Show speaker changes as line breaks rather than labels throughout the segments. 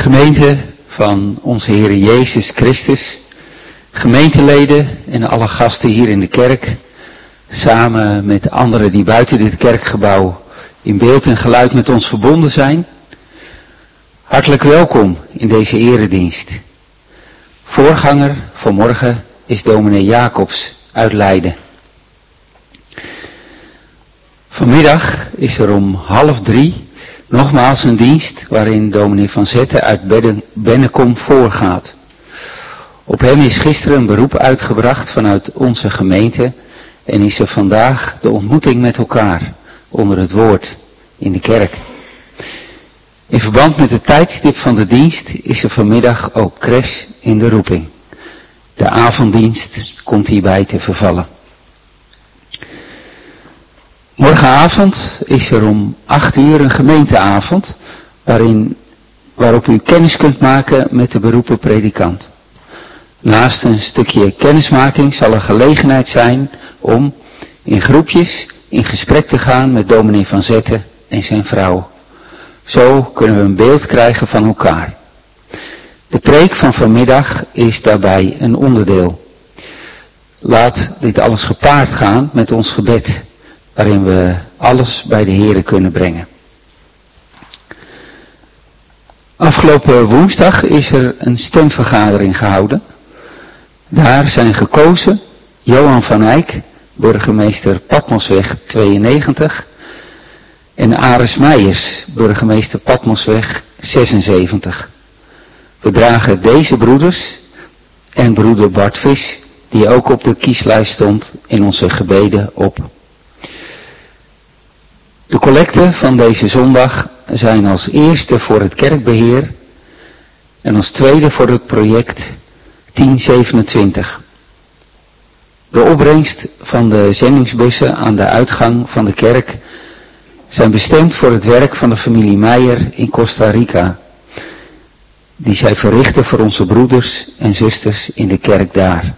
Gemeente van onze Heer Jezus Christus, gemeenteleden en alle gasten hier in de kerk, samen met anderen die buiten dit kerkgebouw in beeld en geluid met ons verbonden zijn. Hartelijk welkom in deze eredienst. Voorganger vanmorgen is dominee Jacobs uit Leiden. Vanmiddag is er om 2:30 nogmaals een dienst waarin dominee Van Zetten uit Bennekom voorgaat. Op hem is gisteren een beroep uitgebracht vanuit onze gemeente en is er vandaag de ontmoeting met elkaar onder het woord in de kerk. In verband met het tijdstip van de dienst is er vanmiddag ook crash in de roeping. De avonddienst komt hierbij te vervallen. Morgenavond is er om 8:00 een gemeenteavond waarop u kennis kunt maken met de beroepen predikant. Naast een stukje kennismaking zal er gelegenheid zijn om in groepjes in gesprek te gaan met dominee Van Zetten en zijn vrouw. Zo kunnen we een beeld krijgen van elkaar. De preek van vanmiddag is daarbij een onderdeel. Laat dit alles gepaard gaan met ons gebed, waarin we alles bij de Here kunnen brengen. Afgelopen woensdag is er een stemvergadering gehouden. Daar zijn gekozen Johan van Eyck, burgemeester Patmosweg 92, en Aris Meijers, burgemeester Patmosweg 76. We dragen deze broeders en broeder Bart Vis, die ook op de kieslijst stond, in onze gebeden op. De collecten van deze zondag zijn als eerste voor het kerkbeheer en als tweede voor het project 1027. De opbrengst van de zendingsbussen aan de uitgang van de kerk zijn bestemd voor het werk van de familie Meijer in Costa Rica, die zij verrichten voor onze broeders en zusters in de kerk daar.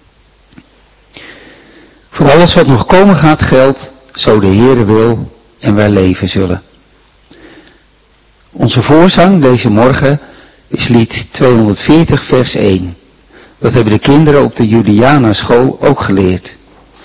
Voor alles wat nog komen gaat geldt, zo de Heere wil en wij leven zullen. Onze voorzang deze morgen is lied 240 vers 1. Dat hebben de kinderen op de Juliana school ook geleerd.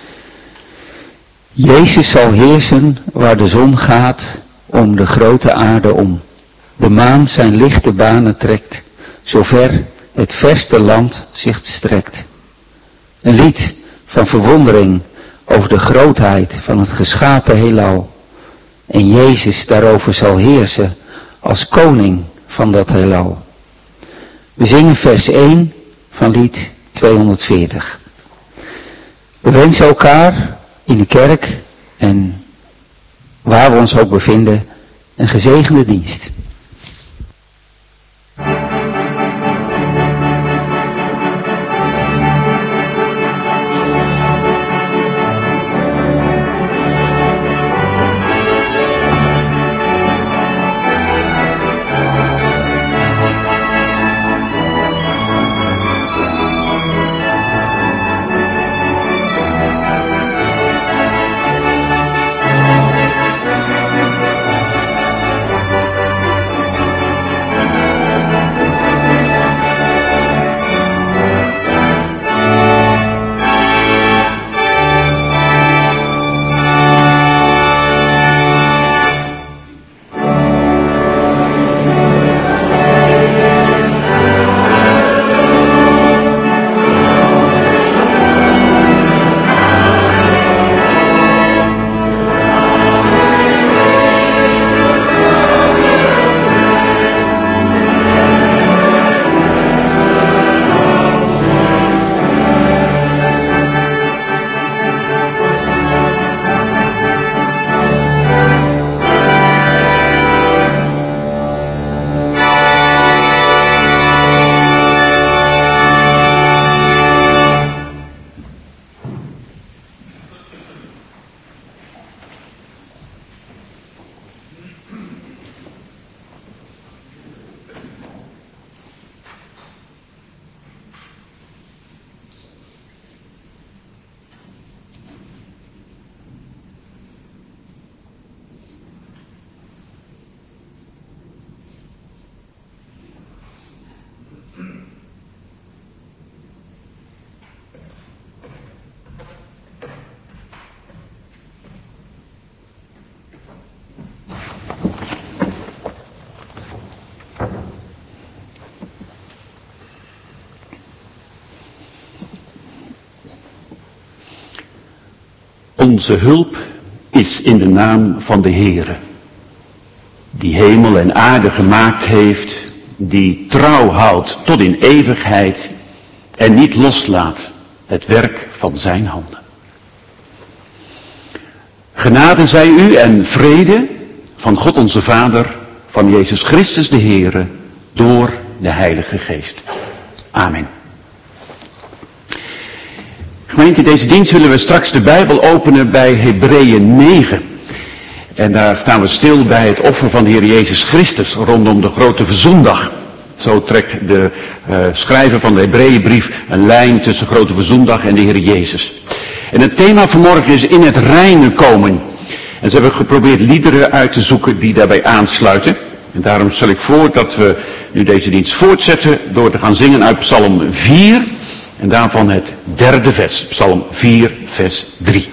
Jezus zal heersen waar de zon gaat om de grote aarde om. De maan zijn lichte banen trekt, zover het verste land zich strekt. Een lied van verwondering over de grootheid van het geschapen heelal. En Jezus daarover zal heersen als koning van dat heelal. We zingen vers 1 van lied 240. We wensen elkaar in de kerk en waar we ons ook bevinden een gezegende dienst.
Onze hulp is in de naam van de Heere, die hemel en aarde gemaakt heeft, die trouw houdt tot in eeuwigheid en niet loslaat het werk van zijn handen. Genade zij u en vrede van God onze Vader, van Jezus Christus de Heere, door de Heilige Geest. Amen. Gemeente, in deze dienst zullen we straks de Bijbel openen bij Hebreeën 9. En daar staan we stil bij het offer van de Heer Jezus Christus rondom de grote verzoendag. Zo trekt de schrijver van de Hebreeënbrief een lijn tussen grote verzoendag en de Heer Jezus. En het thema vanmorgen is in het reine komen. En ze hebben geprobeerd liederen uit te zoeken die daarbij aansluiten. En daarom stel ik voor dat we nu deze dienst voortzetten door te gaan zingen uit Psalm 4. En daarvan het derde vers, Psalm 4, vers 3.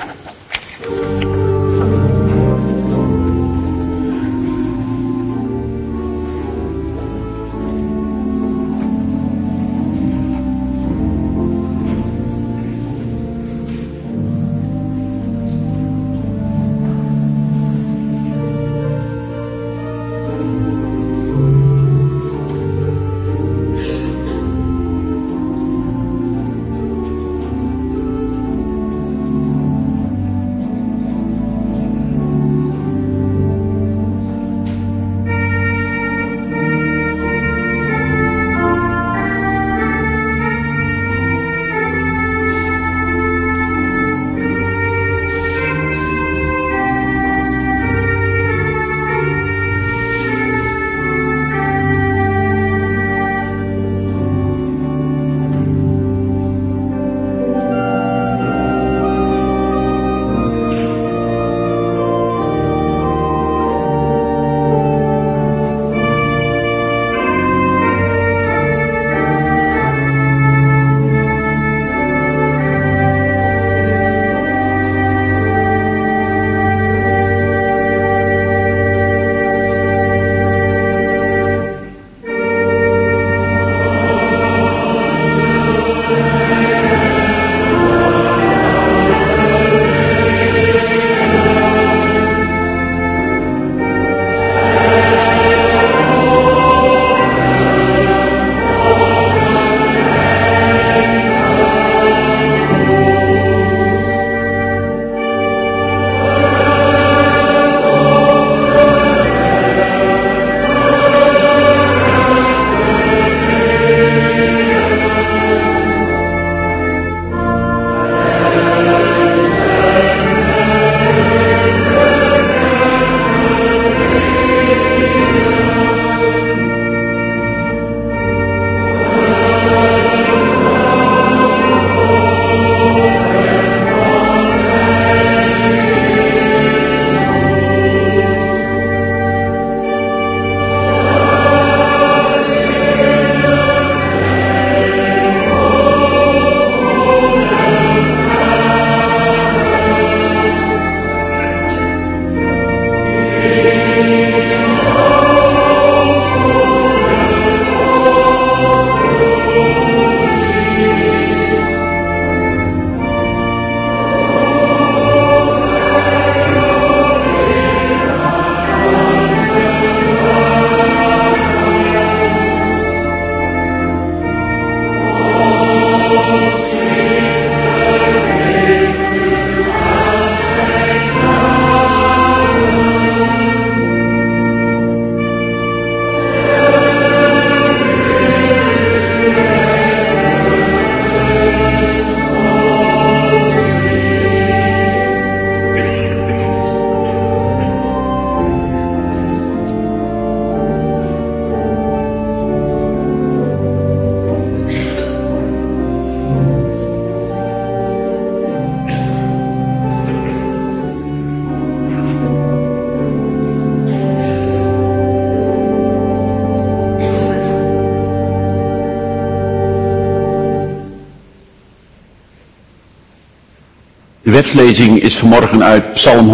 De wetslezing is vanmorgen uit Psalm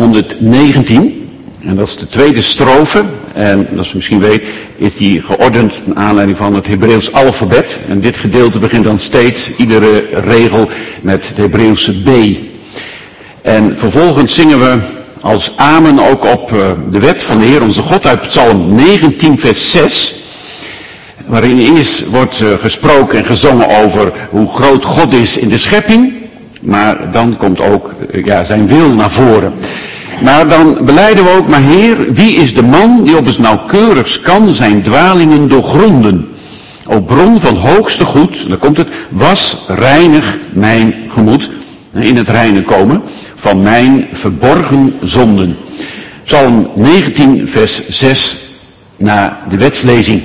119. En dat is de tweede strofe. En zoals u misschien weet is die geordend naar aanleiding van het Hebreeuws alfabet. En dit gedeelte begint dan steeds, iedere regel, met het Hebreeuwse B. En vervolgens zingen we als amen ook op de wet van de Heer onze God uit Psalm 19 vers 6. Waarin eerst wordt gesproken en gezongen over hoe groot God is in de schepping. Maar dan komt ook zijn wil naar voren. Maar dan belijden we ook, maar Heer, wie is de man die op het nauwkeurigst kan zijn dwalingen doorgronden? O bron van hoogste goed, dan komt het, was reinig mijn gemoed, in het reine komen, van mijn verborgen zonden. Psalm 19 vers 6 na de wetslezing.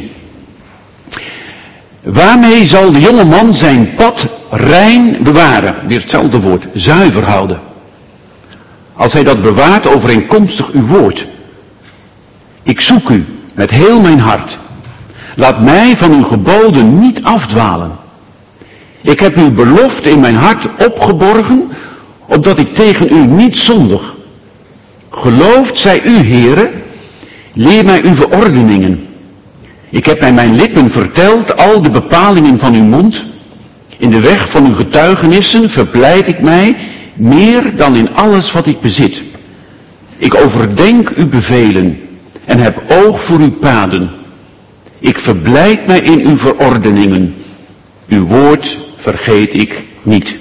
Waarmee zal de jonge man zijn pad rein bewaren? Weer hetzelfde woord, zuiver houden. Als hij dat bewaart overeenkomstig uw woord. Ik zoek u met heel mijn hart. Laat mij van uw geboden niet afdwalen. Ik heb uw belofte in mijn hart opgeborgen, opdat ik tegen u niet zondig. Geloofd zij u, Heere, leer mij uw verordeningen. Ik heb bij mijn lippen verteld al de bepalingen van uw mond. In de weg van uw getuigenissen verblijd ik mij meer dan in alles wat ik bezit. Ik overdenk uw bevelen en heb oog voor uw paden. Ik verblijd mij in uw verordeningen. Uw woord vergeet ik niet.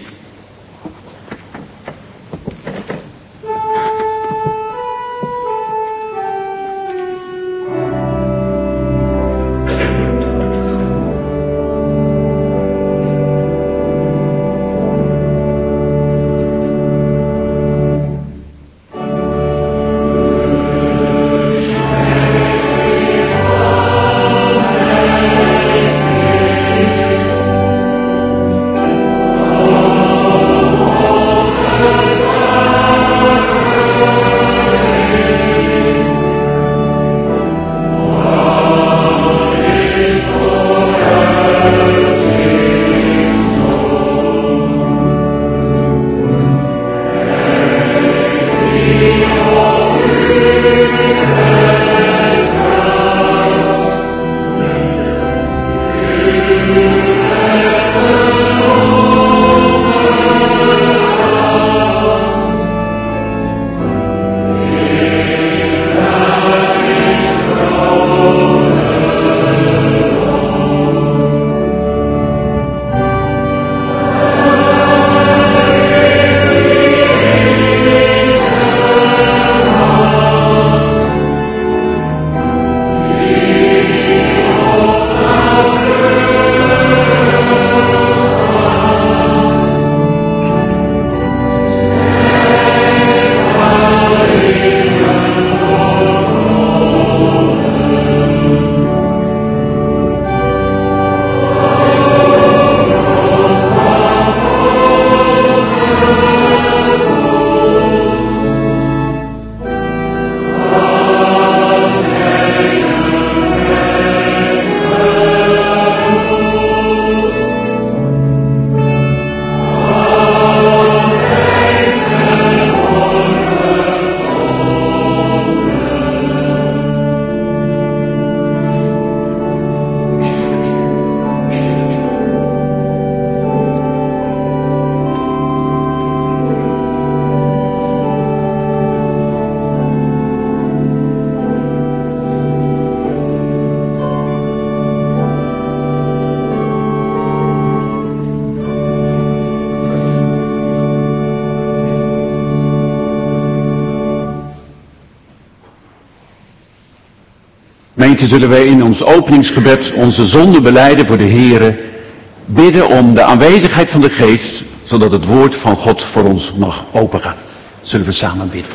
Gemeente, zullen wij in ons openingsgebed onze zonde belijden voor de Heere, bidden om de aanwezigheid van de Geest, zodat het woord van God voor ons mag opengaan. Zullen we samen bidden.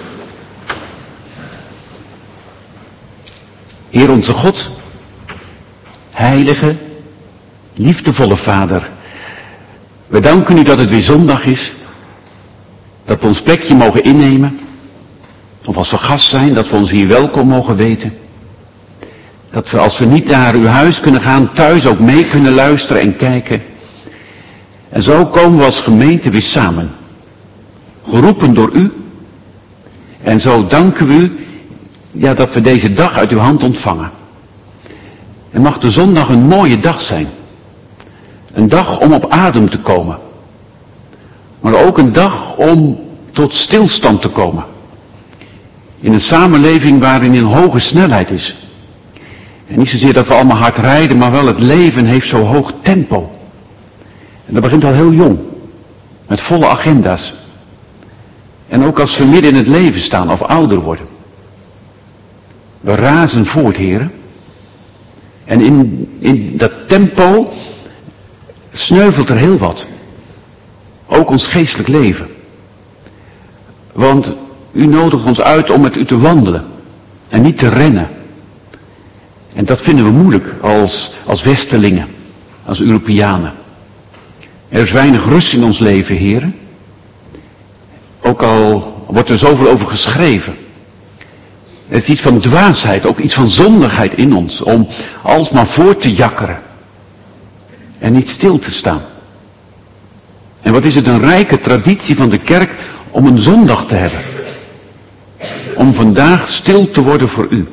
Heer onze God, heilige, liefdevolle Vader, we danken u dat het weer zondag is, dat we ons plekje mogen innemen, of als we gast zijn, dat we ons hier welkom mogen weten. Dat we als we niet naar uw huis kunnen gaan, thuis ook mee kunnen luisteren en kijken. En zo komen we als gemeente weer samen. Geroepen door u. En zo danken we u, dat we deze dag uit uw hand ontvangen. En mag de zondag een mooie dag zijn. Een dag om op adem te komen. Maar ook een dag om tot stilstand te komen. In een samenleving waarin een hoge snelheid is. En niet zozeer dat we allemaal hard rijden, maar wel het leven heeft zo hoog tempo. En dat begint al heel jong. Met volle agenda's. En ook als we midden in het leven staan of ouder worden. We razen voort, heren. En in dat tempo sneuvelt er heel wat. Ook ons geestelijk leven. Want u nodigt ons uit om met u te wandelen. En niet te rennen. En dat vinden we moeilijk als Westerlingen. Als Europeanen. Er is weinig rust in ons leven, heren. Ook al wordt er zoveel over geschreven. Het is iets van dwaasheid, ook iets van zondigheid in ons. Om alsmaar voort te jakkeren. En niet stil te staan. En wat is het een rijke traditie van de kerk om een zondag te hebben. Om vandaag stil te worden voor u.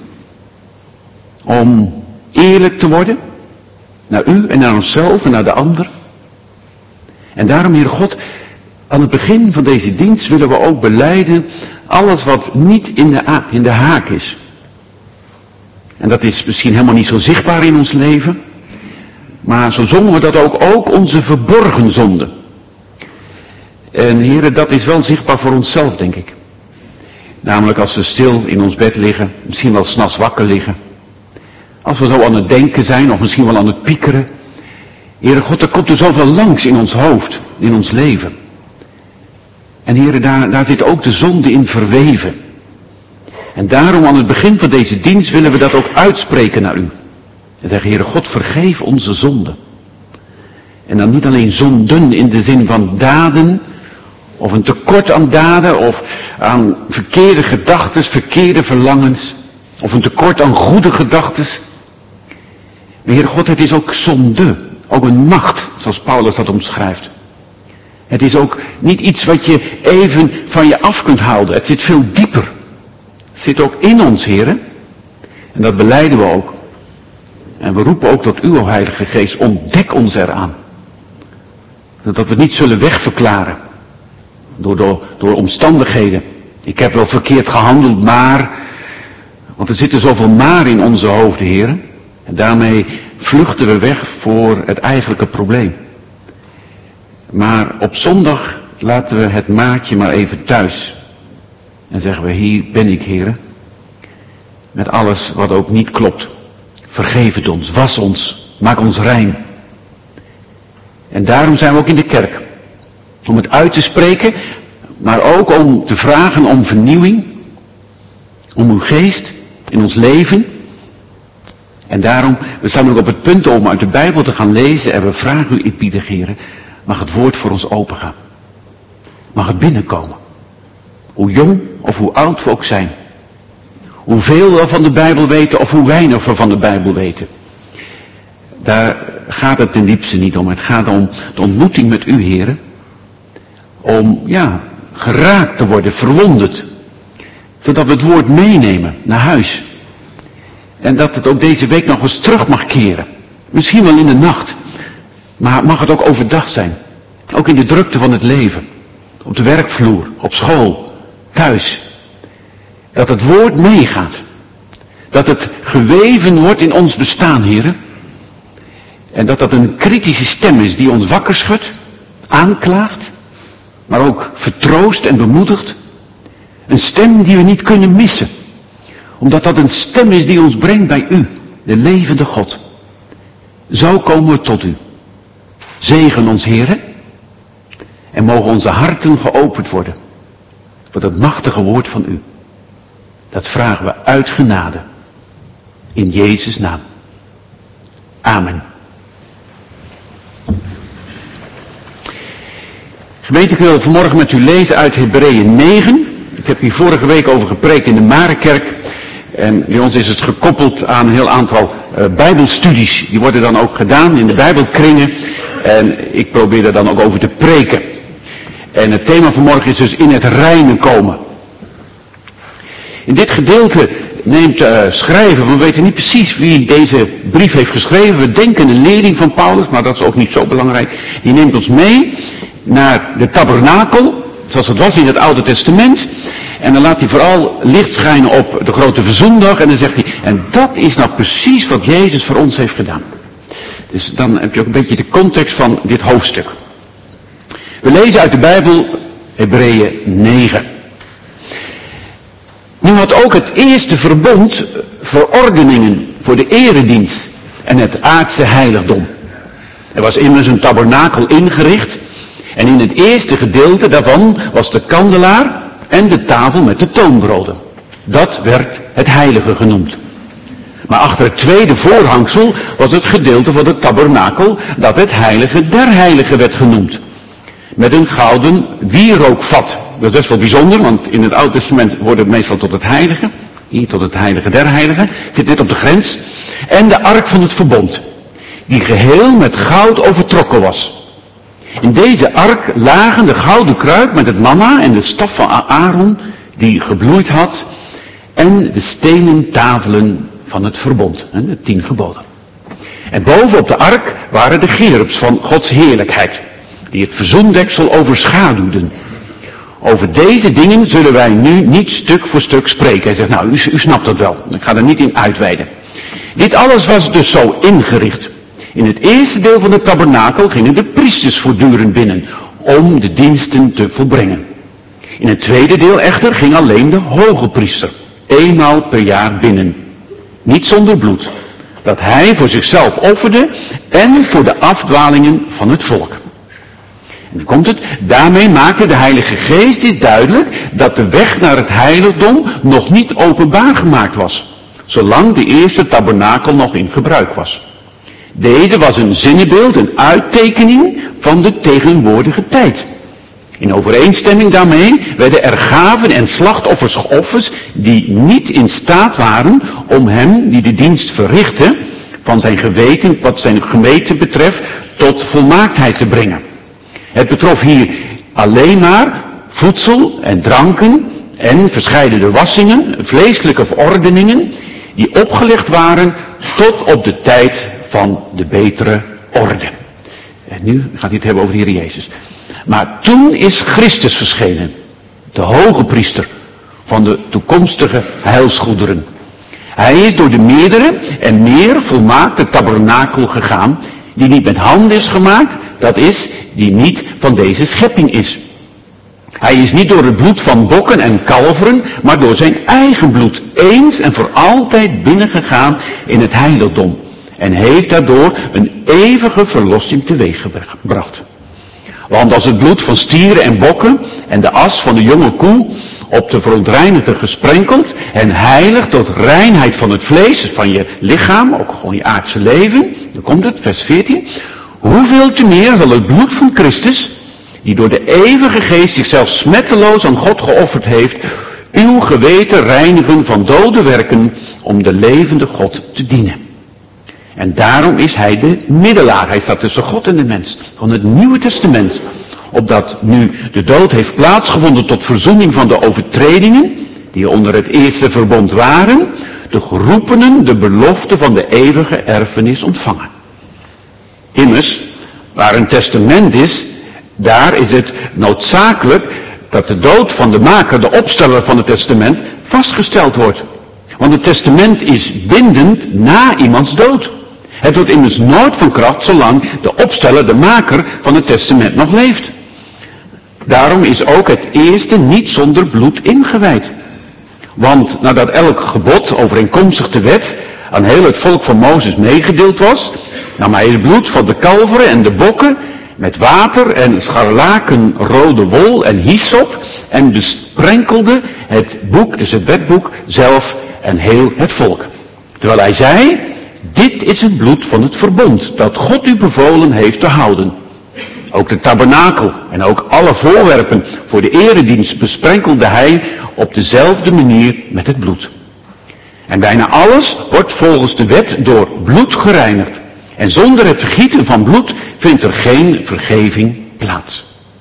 Om eerlijk te worden. Naar u en naar onszelf en naar de ander. En daarom, Heer God, aan het begin van deze dienst willen we ook belijden alles wat niet in de haak is. En dat is misschien helemaal niet zo zichtbaar in ons leven. Maar zo zongen we dat ook onze verborgen zonden. En heren, dat is wel zichtbaar voor onszelf, denk ik. Namelijk als we stil in ons bed liggen, misschien wel 's nachts wakker liggen. Als we zo aan het denken zijn, of misschien wel aan het piekeren. Heere God, er komt er zoveel langs in ons hoofd, in ons leven. En heren, daar zit ook de zonde in verweven. En daarom aan het begin van deze dienst willen we dat ook uitspreken naar u. En zeggen, Heere God, vergeef onze zonden. En dan niet alleen zonden in de zin van daden, of een tekort aan daden, of aan verkeerde gedachten, verkeerde verlangens, of een tekort aan goede gedachten. Maar Heere God, het is ook zonde, ook een macht, zoals Paulus dat omschrijft. Het is ook niet iets wat je even van je af kunt houden. Het zit veel dieper. Het zit ook in ons, heren. En dat belijden we ook. En we roepen ook tot u, o Heilige Geest, ontdek ons eraan. Dat we het niet zullen wegverklaren. Door omstandigheden. Ik heb wel verkeerd gehandeld, maar. Want er zitten zoveel maar in onze hoofden, heren. En daarmee vluchten we weg voor het eigenlijke probleem. Maar op zondag laten we het maatje maar even thuis. En zeggen we, hier ben ik, heren. Met alles wat ook niet klopt. Vergeef het ons, was ons, maak ons rein. En daarom zijn we ook in de kerk. Om het uit te spreken, maar ook om te vragen om vernieuwing. Om uw geest in ons leven. En daarom, we staan ook op het punt om uit de Bijbel te gaan lezen. En we vragen u, Epidegeren, mag het woord voor ons opengaan. Mag het binnenkomen. Hoe jong of hoe oud we ook zijn. Hoeveel we van de Bijbel weten of hoe weinig we van de Bijbel weten. Daar gaat het ten diepste niet om. Het gaat om de ontmoeting met u, heren. Om, geraakt te worden, verwonderd. Zodat we het woord meenemen naar huis. En dat het ook deze week nog eens terug mag keren. Misschien wel in de nacht. Maar mag het ook overdag zijn. Ook in de drukte van het leven. Op de werkvloer, op school, thuis. Dat het woord meegaat. Dat het geweven wordt in ons bestaan, heren. En dat dat een kritische stem is die ons wakker schudt, aanklaagt, maar ook vertroost en bemoedigt. Een stem die we niet kunnen missen. Omdat dat een stem is die ons brengt bij u, de levende God. Zo komen we tot u. Zegen ons, heren. En mogen onze harten geopend worden. Voor dat machtige woord van u. Dat vragen we uit genade. In Jezus' naam. Amen. Gemeente, ik wil vanmorgen met u lezen uit Hebreeën 9. Ik heb hier vorige week over gepreekt in de Marenkerk. En bij ons is het gekoppeld aan een heel aantal bijbelstudies. Die worden dan ook gedaan in de bijbelkringen. En ik probeer daar dan ook over te preken. En het thema vanmorgen is dus in het reine komen. In dit gedeelte neemt schrijver, we weten niet precies wie deze brief heeft geschreven. We denken een leerling van Paulus, maar dat is ook niet zo belangrijk. Die neemt ons mee naar de tabernakel zoals het was in het Oude Testament. En dan laat hij vooral licht schijnen op de grote verzondag. En dan zegt hij, en dat is nou precies wat Jezus voor ons heeft gedaan. Dus dan heb je ook een beetje de context van dit hoofdstuk. We lezen uit de Bijbel Hebreeën 9. Nu had ook het eerste verbond verordeningen voor de eredienst en het aardse heiligdom. Er was immers een tabernakel ingericht en in het eerste gedeelte daarvan was de kandelaar en de tafel met de toonbroden. Dat werd het heilige genoemd. Maar achter het tweede voorhangsel was het gedeelte van het tabernakel dat het heilige der heiligen werd genoemd. Met een gouden wierookvat. Dat is wel bijzonder, want in het Oude Testament wordt het meestal tot het heilige. Hier tot het heilige der heiligen. Zit net op de grens. En de ark van het verbond. Die geheel met goud overtrokken was. In deze ark lagen de gouden kruik met het manna en de staf van Aaron die gebloeid had. En de stenen tafelen van het verbond. De 10 geboden. En boven op de ark waren de gerubs van Gods heerlijkheid. Die het verzoendeksel overschaduwden. Over deze dingen zullen wij nu niet stuk voor stuk spreken. Hij zegt, nou, u snapt dat wel. Ik ga er niet in uitweiden. Dit alles was dus zo ingericht. In het eerste deel van de tabernakel gingen de priesters voortdurend binnen. Om de diensten te volbrengen. In het tweede deel echter ging alleen de hoge priester. Eenmaal per jaar binnen. Niet zonder bloed. Dat hij voor zichzelf offerde en voor de afdwalingen van het volk. En dan komt het, daarmee maakte de Heilige Geest dit duidelijk dat de weg naar het heiligdom nog niet openbaar gemaakt was. Zolang de eerste tabernakel nog in gebruik was. Deze was een zinnebeeld, een uittekening van de tegenwoordige tijd. In overeenstemming daarmee werden er gaven en slachtoffers geofferd die niet in staat waren om hem die de dienst verrichtte, van zijn geweten, wat zijn geweten betreft, tot volmaaktheid te brengen. Het betrof hier alleen maar voedsel en dranken en verscheidene wassingen, vleeselijke verordeningen, die opgelegd waren tot op de tijd van de betere orde. En nu gaat hij het hebben over de Heer Jezus. Maar toen is Christus verschenen, de hoge priester van de toekomstige heilsgoederen. Hij is door de meerdere en meer volmaakte tabernakel gegaan, die niet met handen is gemaakt, dat is, die niet van deze schepping is. Hij is niet door het bloed van bokken en kalveren, maar door zijn eigen bloed eens en voor altijd binnengegaan in het heiligdom. En heeft daardoor een eeuwige verlossing teweeggebracht. Want als het bloed van stieren en bokken en de as van de jonge koe op de verontreinigde gesprenkeld en heilig tot reinheid van het vlees, van je lichaam, ook gewoon je aardse leven, dan komt het, vers 14. Hoeveel te meer zal het bloed van Christus, die door de eeuwige geest zichzelf smetteloos aan God geofferd heeft, uw geweten reinigen van dode werken om de levende God te dienen. En daarom is hij de middelaar. Hij staat tussen God en de mens. Van het Nieuwe Testament. Opdat nu de dood heeft plaatsgevonden tot verzoening van de overtredingen, die onder het eerste verbond waren, de geroepenen de belofte van de eeuwige erfenis ontvangen. Immers, waar een testament is, daar is het noodzakelijk dat de dood van de maker, de opsteller van het testament, vastgesteld wordt. Want het testament is bindend na iemands dood. Het wordt immers nooit van kracht zolang de opsteller, de maker van het testament nog leeft. Daarom is ook het eerste niet zonder bloed ingewijd. Want nadat elk gebod overeenkomstig de wet aan heel het volk van Mozes meegedeeld was, nam hij het bloed van de kalveren en de bokken met water en scharlakenrode wol en hyssop en besprenkelde het boek, dus het wetboek zelf en heel het volk. Terwijl hij zei, dit is het bloed van het verbond dat God u bevolen heeft te houden. Ook de tabernakel en ook alle voorwerpen voor de eredienst besprenkelde hij op dezelfde manier met het bloed. En bijna alles wordt volgens de wet door bloed gereinigd. En zonder het vergieten van bloed vindt er geen vergeving plaats.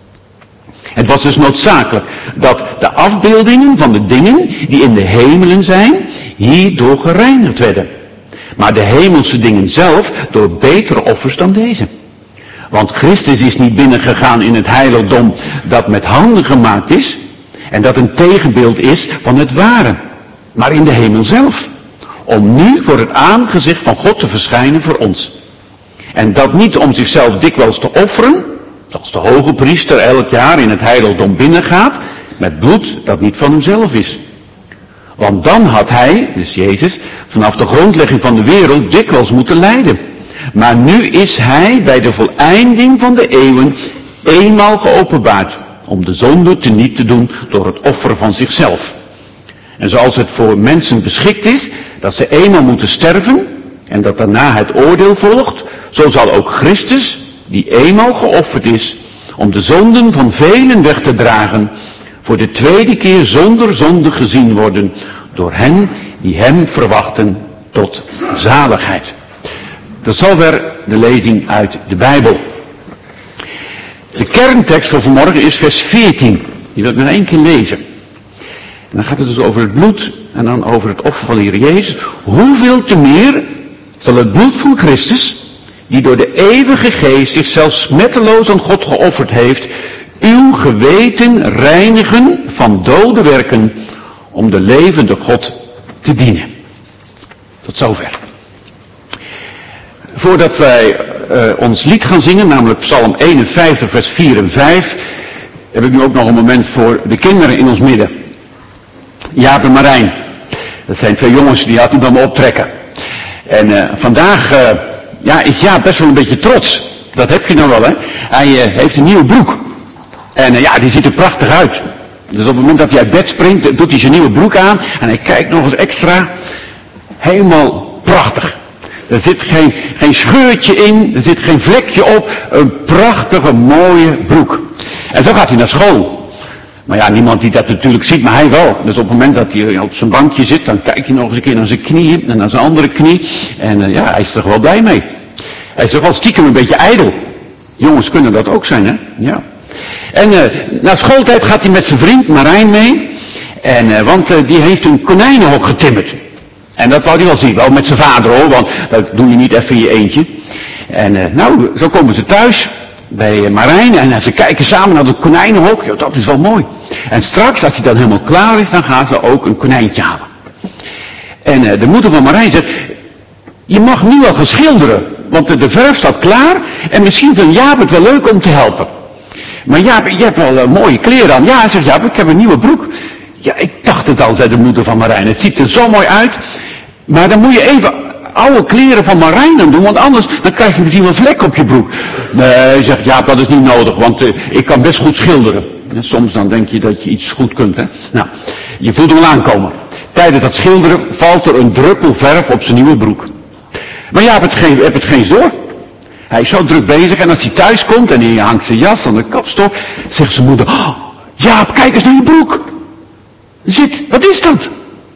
Het was dus noodzakelijk dat de afbeeldingen van de dingen die in de hemelen zijn, hierdoor gereinigd werden. Maar de hemelse dingen zelf door betere offers dan deze. Want Christus is niet binnengegaan in het heiligdom dat met handen gemaakt is. En dat een tegenbeeld is van het ware. Maar in de hemel zelf. Om nu voor het aangezicht van God te verschijnen voor ons. En dat niet om zichzelf dikwijls te offeren. Zoals de hoge priester elk jaar in het heiligdom binnengaat. Met bloed dat niet van hemzelf is. Want dan had hij, dus Jezus, vanaf de grondlegging van de wereld dikwijls moeten lijden. Maar nu is hij bij de voleinding van de eeuwen eenmaal geopenbaard. Om de zonde teniet te doen door het offeren van zichzelf. En zoals het voor mensen beschikt is dat ze eenmaal moeten sterven en dat daarna het oordeel volgt, zo zal ook Christus, die eenmaal geofferd is, om de zonden van velen weg te dragen, voor de tweede keer zonder zonde gezien worden door hen die hem verwachten tot zaligheid. Dat zal weer de lezing uit de Bijbel. De kerntekst voor vanmorgen is vers 14. Die wil ik nog 1 keer lezen. En dan gaat het dus over het bloed en dan over het offer van de Heer Jezus. Hoeveel te meer zal het bloed van Christus, die door de eeuwige geest zichzelf smetteloos aan God geofferd heeft, uw geweten reinigen van dode werken om de levende God te dienen. Tot zover. Voordat wij ons lied gaan zingen, namelijk Psalm 51 vers 4 en 5, heb ik nu ook nog een moment voor de kinderen in ons midden. Jaap en Marijn. Dat zijn 2 jongens die had u bij me optrekken. En vandaag is Jaap best wel een beetje trots. Dat heb je nou wel, hè. Hij heeft een nieuwe broek. En die ziet er prachtig uit. Dus op het moment dat hij uit bed springt, doet hij zijn nieuwe broek aan. En hij kijkt nog eens extra. Helemaal prachtig. Er zit geen scheurtje in. Er zit geen vlekje op. Een prachtige, mooie broek. En zo gaat hij naar school. Maar ja, niemand die dat natuurlijk ziet, maar hij wel. Dus op het moment dat hij op zijn bankje zit, dan kijkt hij nog eens een keer naar zijn knieën en naar zijn andere knie. En hij is er wel blij mee. Hij is toch wel stiekem een beetje ijdel. Jongens kunnen dat ook zijn, hè? Ja. En na schooltijd gaat hij met zijn vriend Marijn mee. Want die heeft een konijnenhok getimmerd. En dat wou hij wel zien. Wel met zijn vader hoor, want dat doe je niet even in je eentje. En zo komen ze thuis bij Marijn en ze kijken samen naar het konijnenhok. Ja, dat is wel mooi. En straks, als hij dan helemaal klaar is, dan gaan ze ook een konijntje halen. En de moeder van Marijn zegt, je mag nu al gaan schilderen, want de verf staat klaar en misschien vindt Jaap het wel leuk om te helpen. Maar Jaap, je hebt wel mooie kleren aan. Ja, zegt Jaap, ik heb een nieuwe broek. Ja, ik dacht het al, zei de moeder van Marijn. Het ziet er zo mooi uit, maar dan moet je even oude kleren van Marijn aan doen, want anders dan krijg je misschien wel vlek op je broek. Nee, zegt Jaap, dat is niet nodig, want ik kan best goed schilderen. En soms dan denk je dat je iets goed kunt, hè. Nou, je voelt hem al aankomen. Tijdens dat schilderen valt er een druppel verf op zijn nieuwe broek. Maar Jaap heeft het geen zorg. Hij is zo druk bezig en als hij thuis komt en hij hangt zijn jas aan de kapstok, zegt zijn moeder, oh, Jaap, kijk eens naar je broek. Wat is dat?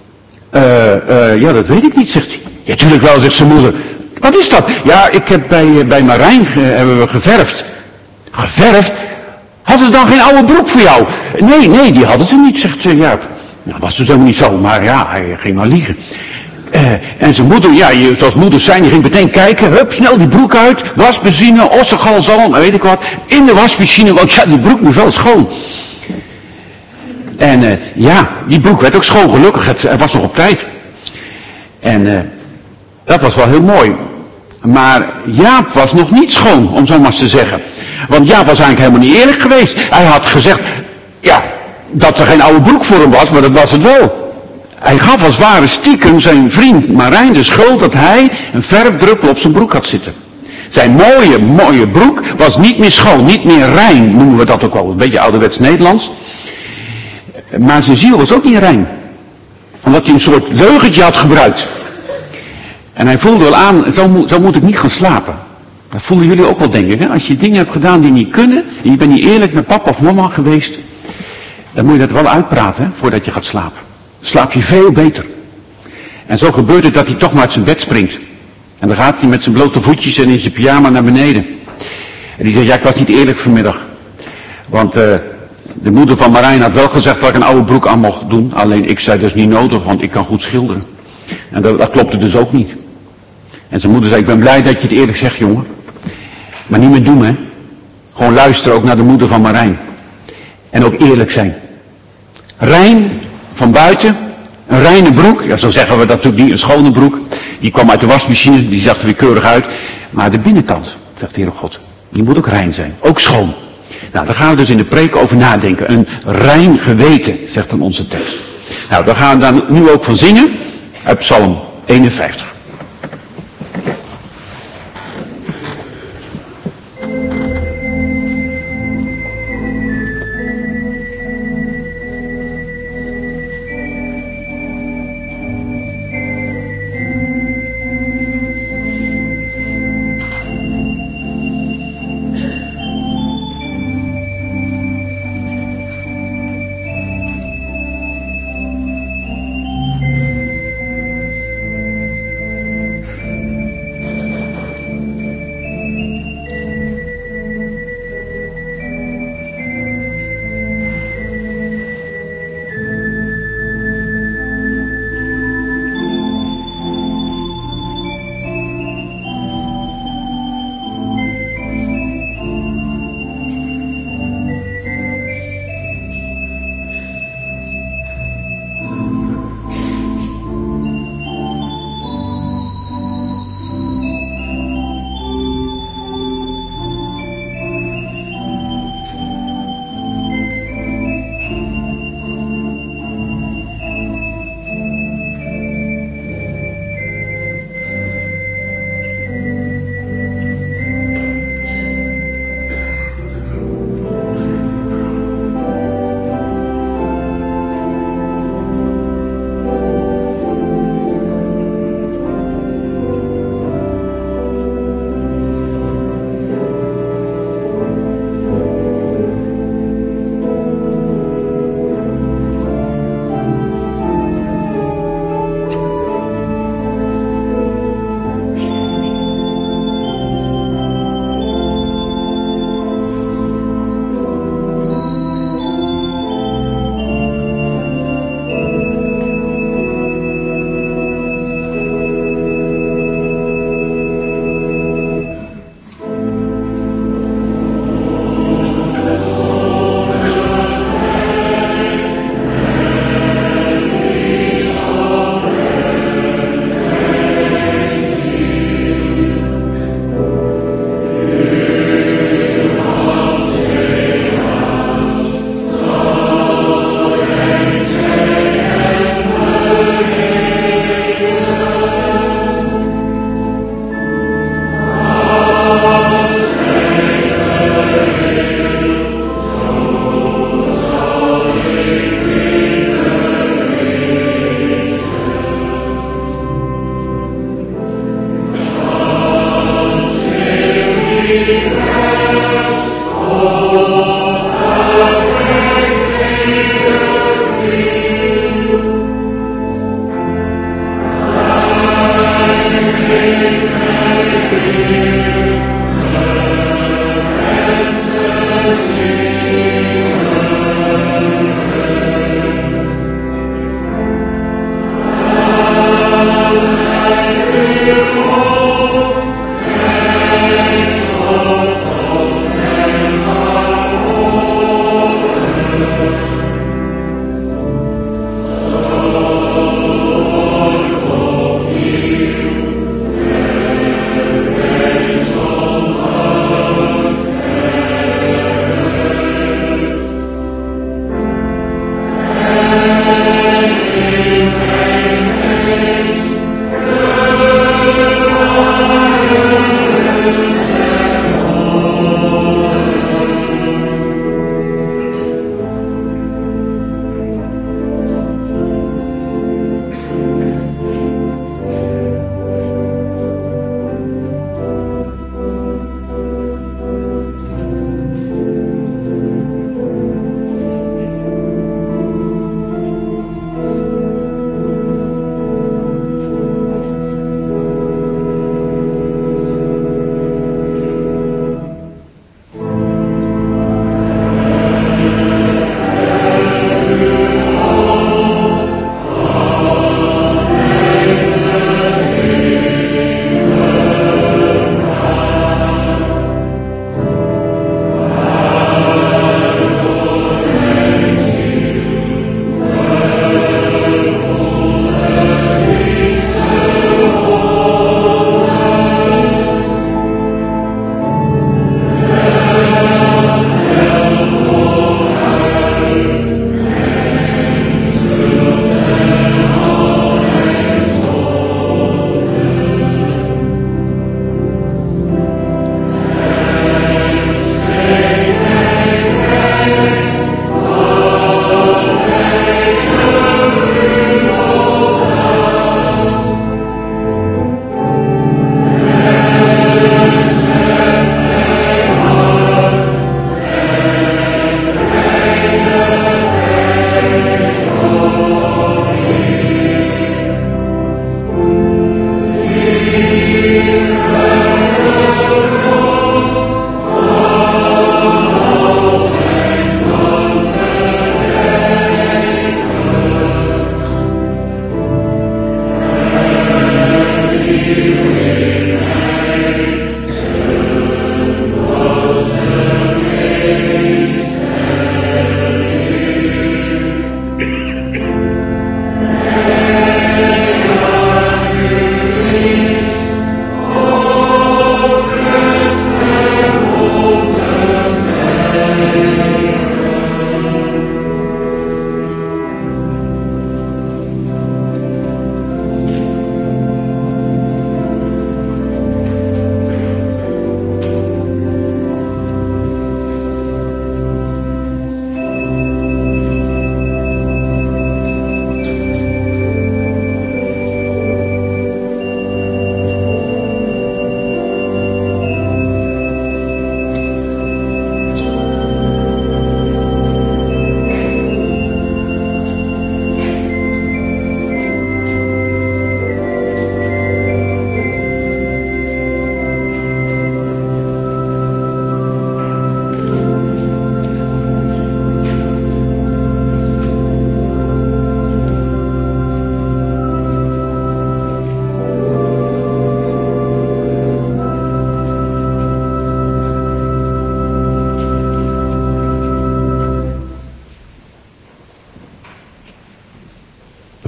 Ja, dat weet ik niet, zegt hij. Ja, tuurlijk wel, zegt zijn moeder. Wat is dat? Ja, ik heb bij Marijn hebben we geverfd. Geverfd? Hadden ze dan geen oude broek voor jou? Nee, die hadden ze niet, zegt Jaap. Nou, was dus helemaal niet zo, maar ja, hij ging maar liegen. En zijn moeder, zoals moeders zijn, die ging meteen kijken. Hup, snel die broek uit. Wasbenzine, ossengalzalm, weet ik wat. In de wasmachine, want ja, die broek moest wel schoon. En die broek werd ook schoon, gelukkig. Hij was nog op tijd. En dat was wel heel mooi. Maar Jaap was nog niet schoon, om zo maar te zeggen. Want Jaap was eigenlijk helemaal niet eerlijk geweest. Hij had gezegd, dat er geen oude broek voor hem was, maar dat was het wel. Hij gaf als ware stiekem zijn vriend Marijn de schuld dat hij een verfdruppel op zijn broek had zitten. Zijn mooie broek was niet meer schoon, niet meer rein, noemen we dat ook wel. Een beetje ouderwets Nederlands. Maar zijn ziel was ook niet rein. Omdat hij een soort leugentje had gebruikt. En hij voelde wel aan, zo moet ik niet gaan slapen. Dat voelen jullie ook wel, denk ik. Hè? Als je dingen hebt gedaan die niet kunnen, en je bent niet eerlijk met papa of mama geweest, dan moet je dat wel uitpraten, hè, voordat je gaat slapen. Slaap je veel beter. En zo gebeurt het dat hij toch maar uit zijn bed springt. En dan gaat hij met zijn blote voetjes en in zijn pyjama naar beneden. En die zegt, ik was niet eerlijk vanmiddag. Want de moeder van Marijn had wel gezegd dat ik een oude broek aan mocht doen. Alleen ik zei, dat is niet nodig, want ik kan goed schilderen. En dat klopte dus ook niet. En zijn moeder zei, ik ben blij dat je het eerlijk zegt, jongen. Maar niet meer doen, hè. Gewoon luisteren ook naar de moeder van Marijn. En ook eerlijk zijn. Rein van buiten, een reine broek. Ja, zo zeggen we dat natuurlijk niet, een schone broek. Die kwam uit de wasmachine, die zag er weer keurig uit. Maar de binnenkant, zegt de Heer God, die moet ook rein zijn. Ook schoon. Nou, daar gaan we dus in de preek over nadenken. Een rein geweten, zegt dan onze tekst. Nou, daar gaan we daar nu ook van zingen. Uit Psalm 51.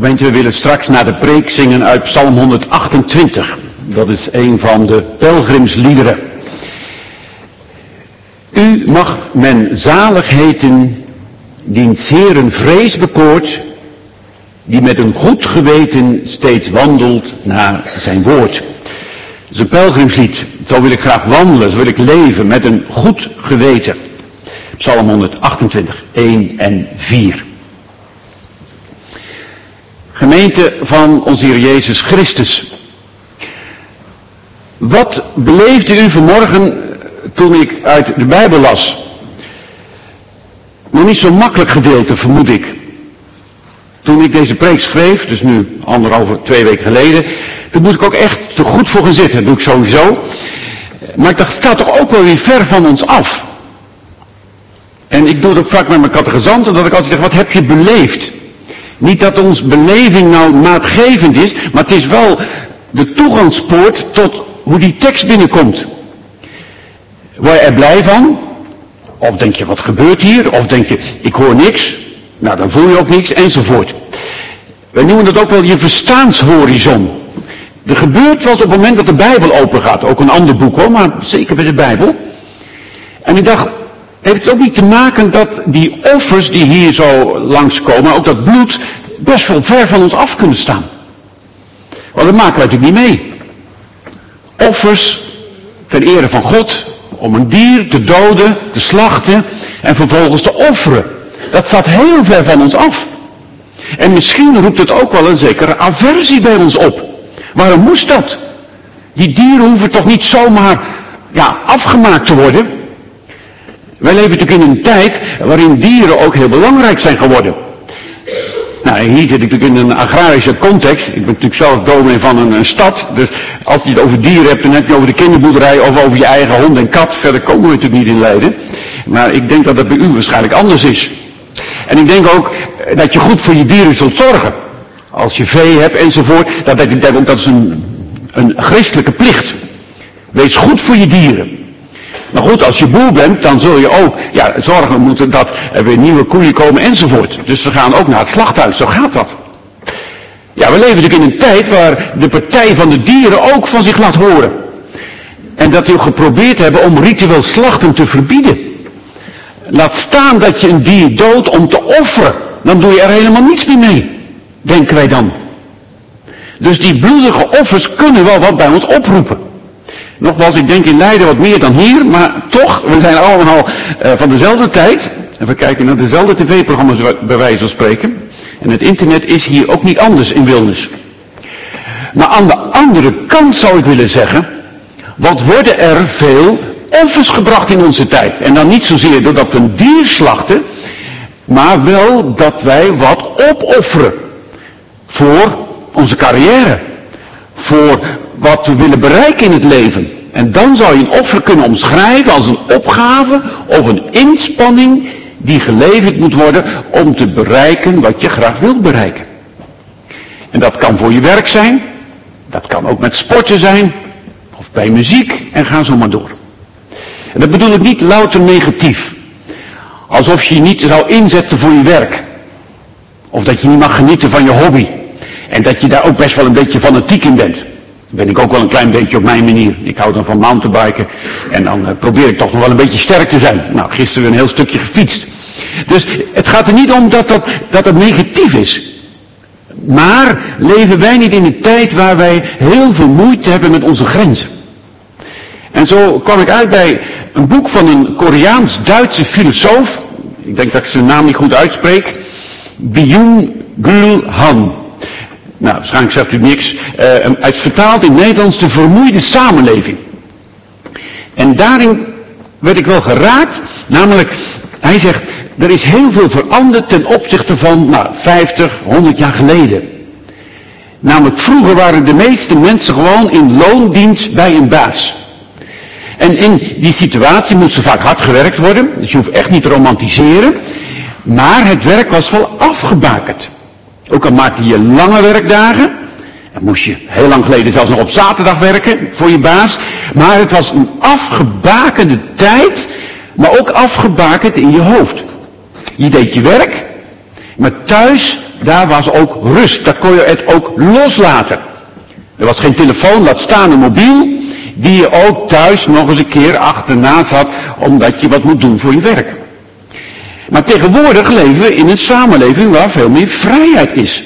Gemeente, we willen straks naar de preek zingen uit Psalm 128. Dat is een van de pelgrimsliederen. U mag men zalig heten, diens Heeren vrees bekoort, die met een goed geweten steeds wandelt naar zijn woord. Dat is een pelgrimslied. Zo wil ik graag wandelen, zo wil ik leven met een goed geweten. Psalm 128, 1 en 4. Gemeente van onze Heer Jezus Christus. Wat beleefde u vanmorgen toen ik uit de Bijbel las? Nog niet zo makkelijk gedeelte, vermoed ik. Toen ik deze preek schreef, dus nu 2 weken geleden, toen moest ik ook echt er goed voor gaan zitten. Dat doe ik sowieso. Maar ik dacht, het staat toch ook wel weer ver van ons af. En ik doe het ook vaak met mijn catechizanten, dat ik altijd zeg, wat heb je beleefd? Niet dat onze beleving nou maatgevend is, maar het is wel de toegangspoort tot hoe die tekst binnenkomt. Word je er blij van? Of denk je, wat gebeurt hier? Of denk je, ik hoor niks? Nou, dan voel je ook niks, enzovoort. Wij noemen dat ook wel je verstaanshorizon. Er gebeurt wel eens op het moment dat de Bijbel open gaat. Ook een ander boek hoor, maar zeker bij de Bijbel. En ik dacht, heeft het ook niet te maken dat die offers die hier zo langskomen, ook dat bloed, best wel ver van ons af kunnen staan. Want dat maken wij natuurlijk niet mee. Offers ter ere van God, om een dier te doden, te slachten en vervolgens te offeren. Dat staat heel ver van ons af. En misschien roept het ook wel een zekere aversie bij ons op. Waarom moest dat? Die dieren hoeven toch niet zomaar afgemaakt te worden? Wij leven natuurlijk in een tijd waarin dieren ook heel belangrijk zijn geworden. Nou, hier zit ik natuurlijk in een agrarische context. Ik ben natuurlijk zelf dominee van een stad. Dus als je het over dieren hebt, dan heb je over de kinderboerderij of over je eigen hond en kat. Verder komen we natuurlijk niet in Leiden. Maar ik denk dat dat bij u waarschijnlijk anders is. En ik denk ook dat je goed voor je dieren zult zorgen. Als je vee hebt enzovoort. Dat is een christelijke plicht. Wees goed voor je dieren. Maar goed, als je boer bent, dan zul je ook zorgen moeten dat er weer nieuwe koeien komen enzovoort. Dus we gaan ook naar het slachthuis, zo gaat dat. Ja, we leven natuurlijk in een tijd waar de partij van de dieren ook van zich laat horen. En dat die ook geprobeerd hebben om ritueel slachten te verbieden. Laat staan dat je een dier doodt om te offeren. Dan doe je er helemaal niets meer mee, denken wij dan. Dus die bloedige offers kunnen wel wat bij ons oproepen. Nogmaals, ik denk in Leiden wat meer dan hier, maar toch, we zijn allemaal van dezelfde tijd. En we kijken naar dezelfde tv-programma's bij wijze van spreken. En het internet is hier ook niet anders in Wilnis. Maar aan de andere kant zou ik willen zeggen, wat worden er veel offers gebracht in onze tijd. En dan niet zozeer doordat we een dier slachten, maar wel dat wij wat opofferen. Voor onze carrière. Voor wat we willen bereiken in het leven. En dan zou je een offer kunnen omschrijven als een opgave of een inspanning die geleverd moet worden om te bereiken wat je graag wilt bereiken. En dat kan voor je werk zijn, dat kan ook met sporten zijn, of bij muziek en ga zo maar door. En dat bedoel ik niet louter negatief. Alsof je je niet zou inzetten voor je werk. Of dat je niet mag genieten van je hobby. En dat je daar ook best wel een beetje fanatiek in bent. Ben ik ook wel een klein beetje op mijn manier. Ik hou dan van mountainbiken. En dan probeer ik toch nog wel een beetje sterk te zijn. Nou, gisteren een heel stukje gefietst. Dus het gaat er niet om dat het negatief is. Maar leven wij niet in een tijd waar wij heel veel moeite hebben met onze grenzen. En zo kwam ik uit bij een boek van een Koreaans-Duitse filosoof. Ik denk dat ik zijn naam niet goed uitspreek. Byung-Gul Han. Nou, waarschijnlijk zegt u niks. Uit vertaald in Nederlands de vermoeide samenleving. En daarin werd ik wel geraakt. Namelijk, hij zegt, er is heel veel veranderd ten opzichte van 50, 100 jaar geleden. Namelijk, vroeger waren de meeste mensen gewoon in loondienst bij een baas. En in die situatie moest er vaak hard gewerkt worden. Dus je hoeft echt niet te romantiseren. Maar het werk was wel afgebakend. Ook al maakte je lange werkdagen. Dan moest je heel lang geleden zelfs nog op zaterdag werken voor je baas. Maar het was een afgebakende tijd. Maar ook afgebakend in je hoofd. Je deed je werk. Maar thuis, daar was ook rust. Daar kon je het ook loslaten. Er was geen telefoon, laat staan een mobiel, die je ook thuis nog eens een keer achternaast had, omdat je wat moet doen voor je werk. Maar tegenwoordig leven we in een samenleving waar veel meer vrijheid is.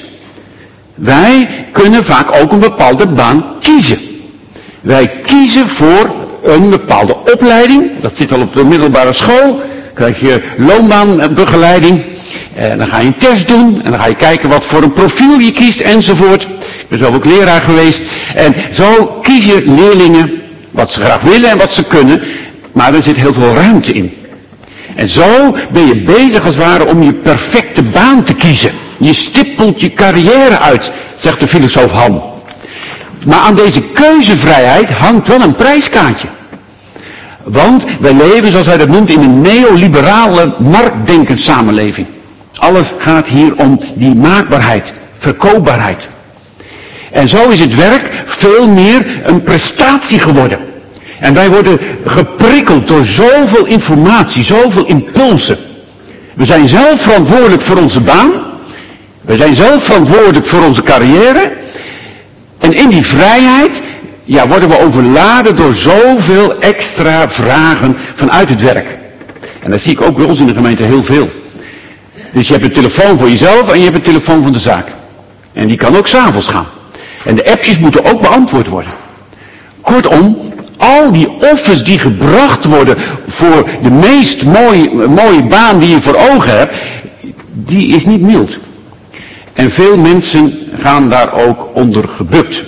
Wij kunnen vaak ook een bepaalde baan kiezen. Wij kiezen voor een bepaalde opleiding. Dat zit al op de middelbare school. Krijg je loopbaanbegeleiding. En dan ga je een test doen. En dan ga je kijken wat voor een profiel je kiest enzovoort. Ik ben zelf ook leraar geweest. En zo kiezen leerlingen wat ze graag willen en wat ze kunnen. Maar er zit heel veel ruimte in. En zo ben je bezig als het ware om je perfecte baan te kiezen. Je stippelt je carrière uit, zegt de filosoof Han. Maar aan deze keuzevrijheid hangt wel een prijskaartje. Want wij leven, zoals hij dat noemt, in een neoliberale marktdenkenssamenleving. Alles gaat hier om die maakbaarheid, verkoopbaarheid. En zo is het werk veel meer een prestatie geworden. En wij worden geprikkeld door zoveel informatie, zoveel impulsen. We zijn zelf verantwoordelijk voor onze baan. We zijn zelf verantwoordelijk voor onze carrière. En in die vrijheid, ja, worden we overladen door zoveel extra vragen vanuit het werk. En dat zie ik ook bij ons in de gemeente heel veel. Dus je hebt een telefoon voor jezelf en je hebt een telefoon van de zaak. En die kan ook 's avonds gaan. En de appjes moeten ook beantwoord worden. Kortom, al die offers die gebracht worden voor de meest mooie baan die je voor ogen hebt, die is niet mild. En veel mensen gaan daar ook onder gebukt.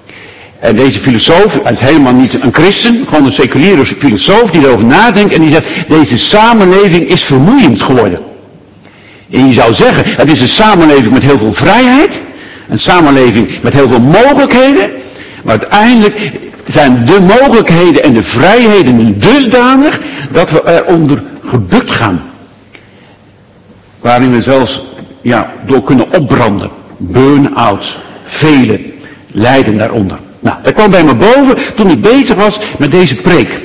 En deze filosoof, hij is helemaal niet een christen, gewoon een seculiere filosoof die erover nadenkt en die zegt, deze samenleving is vermoeiend geworden. En je zou zeggen, het is een samenleving met heel veel vrijheid, een samenleving met heel veel mogelijkheden, maar uiteindelijk zijn de mogelijkheden en de vrijheden nu dusdanig dat we eronder gebukt gaan. Waarin we zelfs door kunnen opbranden. Burn-out. Velen lijden daaronder. Nou, dat kwam bij me boven toen ik bezig was met deze preek.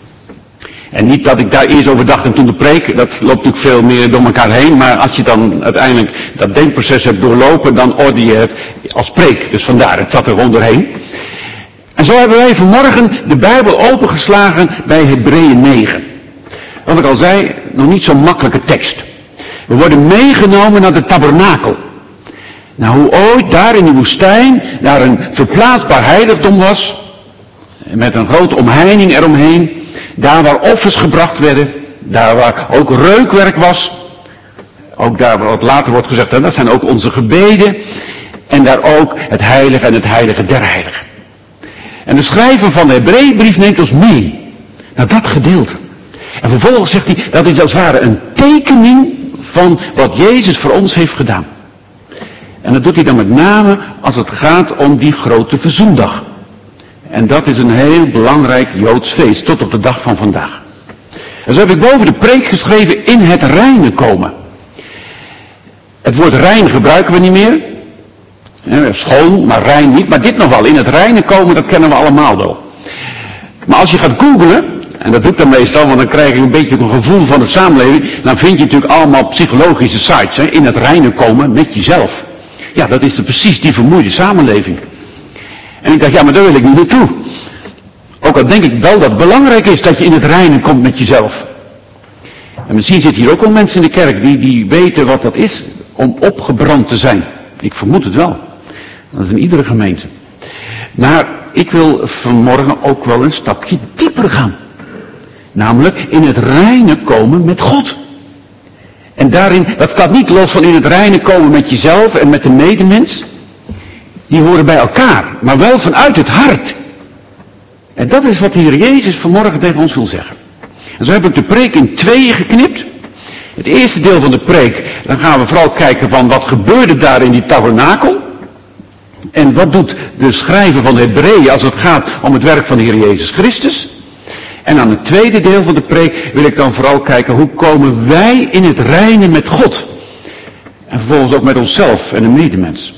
En niet dat ik daar eerst over dacht en toen de preek, dat loopt natuurlijk veel meer door elkaar heen, maar als je dan uiteindelijk dat denkproces hebt doorlopen, dan orde je het als preek. Dus vandaar, het zat er gewoon doorheen. En zo hebben wij vanmorgen de Bijbel opengeslagen bij Hebreeën 9. Wat ik al zei, nog niet zo'n makkelijke tekst. We worden meegenomen naar de tabernakel. Nou, hoe ooit daar in de woestijn, daar een verplaatsbaar heiligdom was, met een grote omheining eromheen, daar waar offers gebracht werden, daar waar ook reukwerk was, ook daar wat later wordt gezegd, en dat zijn ook onze gebeden, en daar ook het heilige en het heilige der heiligen. En de schrijver van de Hebreeënbrief neemt ons mee naar dat gedeelte. En vervolgens zegt hij, dat is als het ware een tekening van wat Jezus voor ons heeft gedaan. En dat doet hij dan met name als het gaat om die grote verzoendag. En dat is een heel belangrijk Joods feest, tot op de dag van vandaag. En zo heb ik boven de preek geschreven, in het reine komen. Het woord rein gebruiken we niet meer. Schoon, maar rein niet. Maar dit nog wel, in het reine komen, dat kennen we allemaal wel. Maar als je gaat googlen, en dat doe ik dan meestal, want dan krijg je een beetje een gevoel van de samenleving, dan vind je natuurlijk allemaal psychologische sites, hè, in het reine komen met jezelf. Ja, dat is precies die vermoeide samenleving. En ik dacht, ja, maar daar wil ik niet naartoe. Ook al denk ik wel dat het belangrijk is dat je in het reine komt met jezelf. En misschien zitten hier ook wel mensen in de kerk die weten wat dat is om opgebrand te zijn. Ik vermoed het wel. Dat is in iedere gemeente. Maar ik wil vanmorgen ook wel een stapje dieper gaan. Namelijk in het reine komen met God. En daarin, dat staat niet los van in het reine komen met jezelf en met de medemens. Die horen bij elkaar, maar wel vanuit het hart. En dat is wat de Heer Jezus vanmorgen tegen ons wil zeggen. En zo heb ik de preek in tweeën geknipt. Het eerste deel van de preek, dan gaan we vooral kijken van wat gebeurde daar in die tabernakel. En wat doet de schrijver van de Hebreeën als het gaat om het werk van de Heer Jezus Christus. En aan het tweede deel van de preek wil ik dan vooral kijken hoe komen wij in het reine met God. En vervolgens ook met onszelf en de medemens.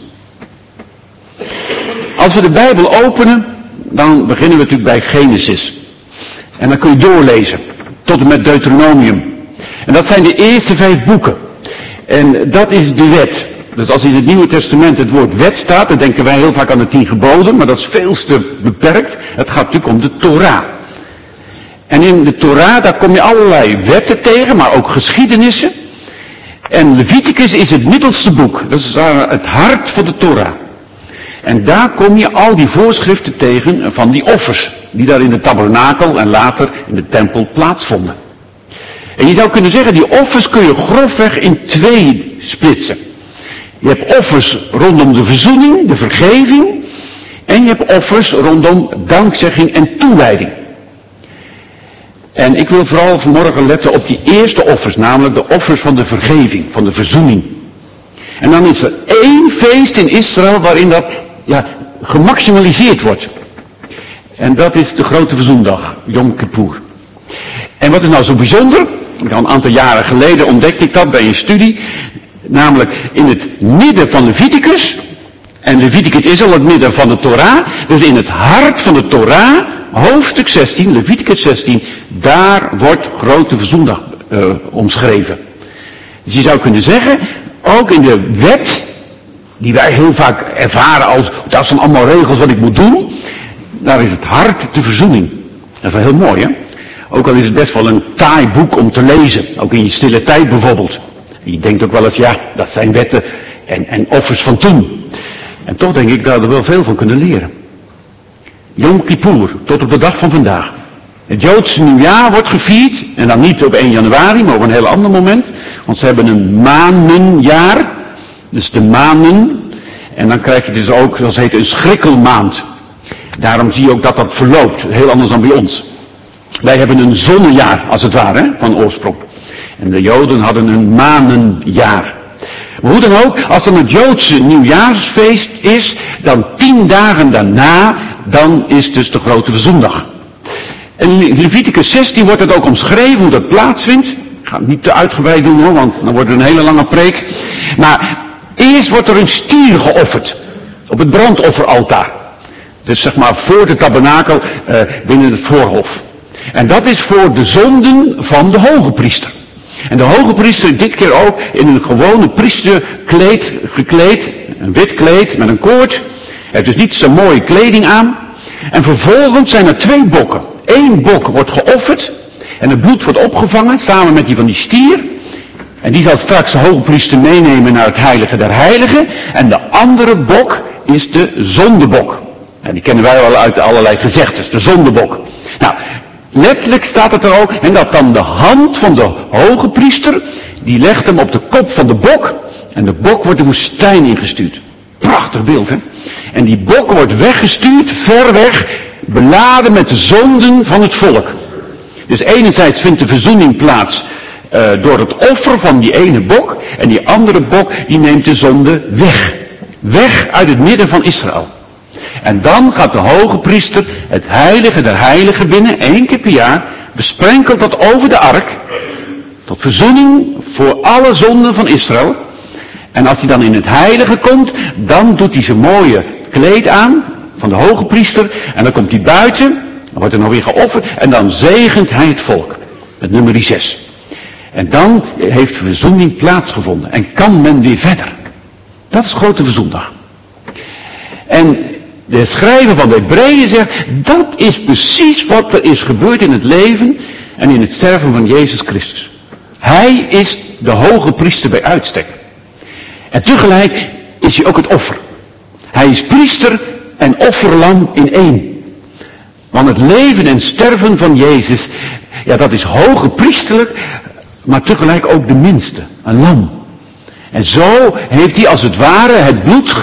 Als we de Bijbel openen, dan beginnen we natuurlijk bij Genesis. En dan kun je doorlezen, tot en met Deuteronomium. En dat zijn de eerste 5 boeken. En dat is de wet. Dus als in het Nieuwe Testament het woord wet staat, dan denken wij heel vaak aan de 10 geboden, maar dat is veel te beperkt. Het gaat natuurlijk om de Torah. En in de Torah, daar kom je allerlei wetten tegen, maar ook geschiedenissen. En Leviticus is het middelste boek. Dat is het hart van de Torah. En daar kom je al die voorschriften tegen van die offers, die daar in de tabernakel en later in de tempel plaatsvonden. En je zou kunnen zeggen, die offers kun je grofweg in 2 splitsen. Je hebt offers rondom de verzoening, de vergeving. En je hebt offers rondom dankzegging en toewijding. En ik wil vooral vanmorgen letten op die eerste offers, namelijk de offers van de vergeving, van de verzoening. En dan is er 1 feest in Israël waarin dat gemaximaliseerd wordt. En dat is de grote verzoendag, Yom Kippur. En wat is nou zo bijzonder? Al een aantal jaren geleden ontdekte ik dat bij een studie. Namelijk in het midden van Leviticus. En Leviticus is al het midden van de Torah. Dus in het hart van de Torah, hoofdstuk 16, Leviticus 16, daar wordt grote verzoendag omschreven. Dus je zou kunnen zeggen, ook in de wet, die wij heel vaak ervaren als, dat zijn allemaal regels wat ik moet doen. Daar is het hart de verzoening. Dat is wel heel mooi, hè? Ook al is het best wel een taai boek om te lezen. Ook in je stille tijd bijvoorbeeld. Je denkt ook wel eens, ja, dat zijn wetten en offers van toen. En toch denk ik dat we er wel veel van kunnen leren. Yom Kippur, tot op de dag van vandaag. Het Joodse nieuwjaar wordt gevierd, en dan niet op 1 januari, maar op een heel ander moment. Want ze hebben een manenjaar, dus de manen. En dan krijg je dus ook, zoals het heet, een schrikkelmaand. Daarom zie je ook dat dat verloopt, heel anders dan bij ons. Wij hebben een zonnejaar, als het ware, hè, van oorsprong. En de Joden hadden een manenjaar. Maar hoe dan ook, als er het Joodse nieuwjaarsfeest is, dan 10 dagen daarna, dan is dus de grote verzoendag. En in Leviticus 16 wordt het ook omschreven hoe dat plaatsvindt. Ik ga het niet te uitgebreid doen hoor, want dan wordt het een hele lange preek. Maar eerst wordt er een stier geofferd. Op het brandofferaltaar. Dus zeg maar voor de tabernakel binnen het voorhof. En dat is voor de zonden van de hoge priester. En de hoge priester dit keer ook in een gewone priesterkleed gekleed. Een wit kleed met een koord. Hij heeft dus niet zo'n mooie kleding aan. En vervolgens zijn er 2 bokken. 1 bok wordt geofferd. En het bloed wordt opgevangen samen met die van die stier. En die zal straks de hoge priester meenemen naar het heilige der heiligen. En de andere bok is de zondebok. En die kennen wij wel uit allerlei gezegdes. De zondebok. Nou, letterlijk staat het er ook. En dat dan de hand van de hoge priester. Die legt hem op de kop van de bok. En de bok wordt de woestijn ingestuurd. Prachtig beeld, hè? En die bok wordt weggestuurd, ver weg, beladen met de zonden van het volk. Dus enerzijds vindt de verzoening plaats door het offer van die ene bok. En die andere bok, die neemt de zonde weg. Weg uit het midden van Israël. En dan gaat de hoge priester het heilige der heiligen binnen, 1 keer per jaar, besprenkelt dat over de ark, tot verzoening voor alle zonden van Israël. En als hij dan in het heilige komt, dan doet hij zijn mooie kleed aan van de hoge priester. En dan komt hij buiten, dan wordt er nog weer geofferd. En dan zegent hij het volk. Met nummer 6. En dan heeft verzoening plaatsgevonden. En kan men weer verder. Dat is grote verzoendag. En de schrijver van de Hebreeën zegt, dat is precies wat er is gebeurd in het leven en in het sterven van Jezus Christus. Hij is de hoge priester bij uitstek. En tegelijk is hij ook het offer. Hij is priester en offerlam in 1. Want het leven en sterven van Jezus, ja, dat is hoge priesterlijk, maar tegelijk ook de minste, een lam. En zo heeft hij als het ware het bloed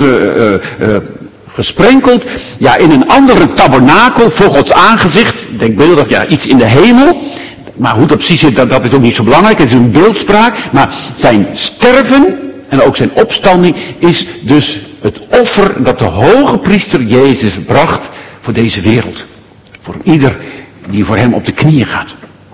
gesprenkeld, ja, in een andere tabernakel voor Gods aangezicht. Denkbeeldig, ja, iets in de hemel. Maar hoe dat precies zit, dat is ook niet zo belangrijk. Het is een beeldspraak. Maar zijn sterven en ook zijn opstanding is dus het offer dat de hoge priester Jezus bracht voor deze wereld. Voor ieder die voor hem op de knieën gaat.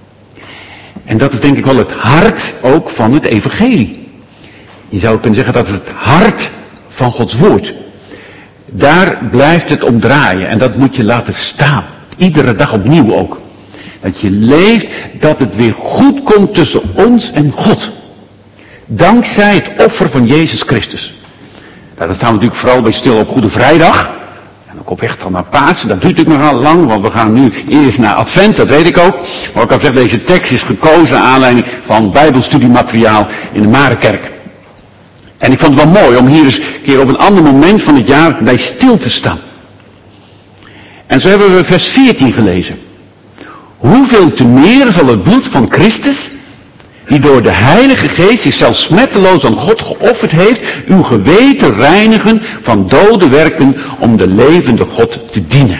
En dat is denk ik wel het hart ook van het evangelie. Je zou kunnen zeggen dat is het hart van Gods woord. Daar blijft het om draaien en dat moet je laten staan. Iedere dag opnieuw ook. Dat je leeft dat het weer goed komt tussen ons en God. Dankzij het offer van Jezus Christus. Nou, dat staan we natuurlijk vooral bij stil op Goede Vrijdag. En ook op weg dan naar Pasen. Dat duurt natuurlijk nogal lang, want we gaan nu eerst naar Advent, dat weet ik ook. Maar ik kan zeggen, deze tekst is gekozen naar aanleiding van bijbelstudiemateriaal in de Marenkerk. En ik vond het wel mooi om hier eens een keer op een ander moment van het jaar bij stil te staan. En zo hebben we vers 14 gelezen. Hoeveel te meer zal het bloed van Christus, die door de Heilige Geest zichzelf smetteloos aan God geofferd heeft, uw geweten reinigen van dode werken om de levende God te dienen.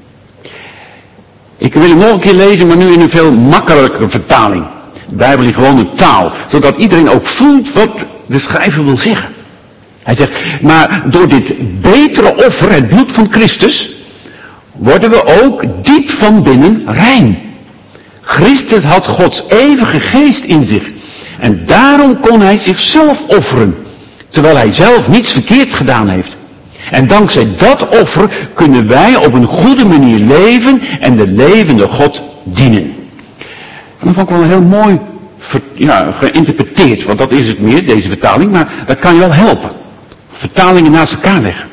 Ik wil hem nog een keer lezen, maar nu in een veel makkelijkere vertaling. De Bijbel is gewoon een taal, zodat iedereen ook voelt wat de schrijver wil zeggen. Hij zegt, maar door dit betere offer, het bloed van Christus, worden we ook diep van binnen rein. Christus had Gods eeuwige geest in zich. En daarom kon hij zichzelf offeren. Terwijl hij zelf niets verkeerds gedaan heeft. En dankzij dat offer kunnen wij op een goede manier leven en de levende God dienen. En dat vond ik wel heel mooi geïnterpreteerd. Want dat is het meer, deze vertaling. Maar dat kan je wel helpen. Vertalingen naast elkaar leggen.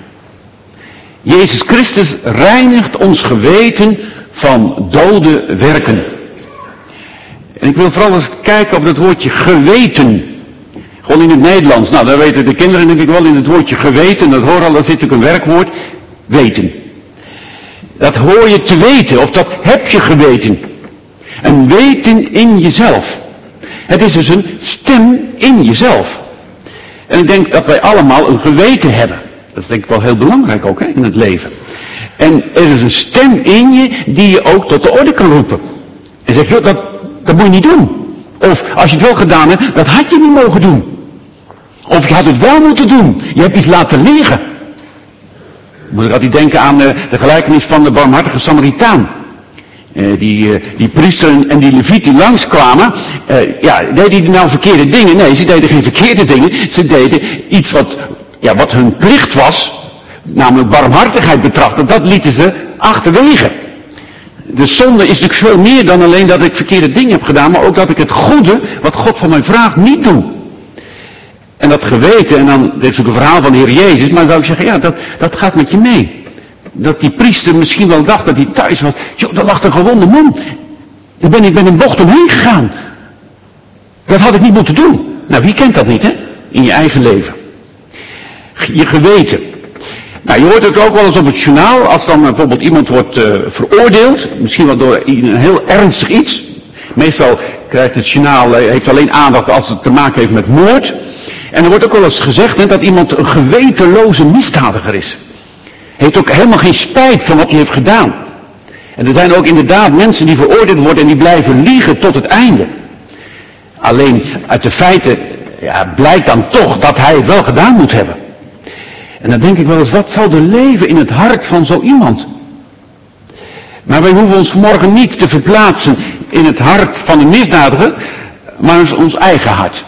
Jezus Christus reinigt ons geweten van dode werken. En ik wil vooral eens kijken op dat woordje geweten. Gewoon in het Nederlands. Nou, dan weten de kinderen denk ik wel in het woordje geweten. Dat hoor al, daar zit natuurlijk een werkwoord. Weten. Dat hoor je te weten. Of dat heb je geweten. Een weten in jezelf. Het is dus een stem in jezelf. En ik denk dat wij allemaal een geweten hebben. Dat is denk ik wel heel belangrijk ook in het leven. En er is een stem in je die je ook tot de orde kan roepen. En zeg je, dat moet je niet doen. Of als je het wel gedaan hebt, dat had je niet mogen doen. Of je had het wel moeten doen. Je hebt iets laten liggen. Moet ik altijd denken aan de gelijkenis van de barmhartige Samaritaan. Die priester en die leviet die langskwamen, deden die nou verkeerde dingen? Nee, ze deden geen verkeerde dingen. Ze deden iets wat hun plicht was, namelijk barmhartigheid betrachten. Dat lieten ze achterwege. De zonde is natuurlijk veel meer dan alleen dat ik verkeerde dingen heb gedaan, maar ook dat ik het goede, wat God van mij vraagt, niet doe. En dat geweten, en dan, dit is ook een verhaal van de Heer Jezus, maar dan zou ik zeggen, dat gaat met je mee. Dat die priester misschien wel dacht dat hij thuis was. Joh, daar lag een gewonde man. Ik ben een bocht omheen gegaan. Dat had ik niet moeten doen. Nou, wie kent dat niet, hè? In je eigen leven. Je geweten. Nou, je hoort het ook wel eens op het journaal, als dan bijvoorbeeld iemand wordt veroordeeld, misschien wel door een heel ernstig iets. Meestal krijgt het journaal, heeft alleen aandacht als het te maken heeft met moord. En er wordt ook wel eens gezegd dat iemand een gewetenloze misdadiger is. Heeft ook helemaal geen spijt van wat hij heeft gedaan. En er zijn ook inderdaad mensen die veroordeeld worden en die blijven liegen tot het einde. Alleen uit de feiten blijkt dan toch dat hij het wel gedaan moet hebben. En dan denk ik wel eens, wat zou er leven in het hart van zo iemand? Maar wij hoeven ons vanmorgen niet te verplaatsen in het hart van een misdadiger, maar in ons eigen hart.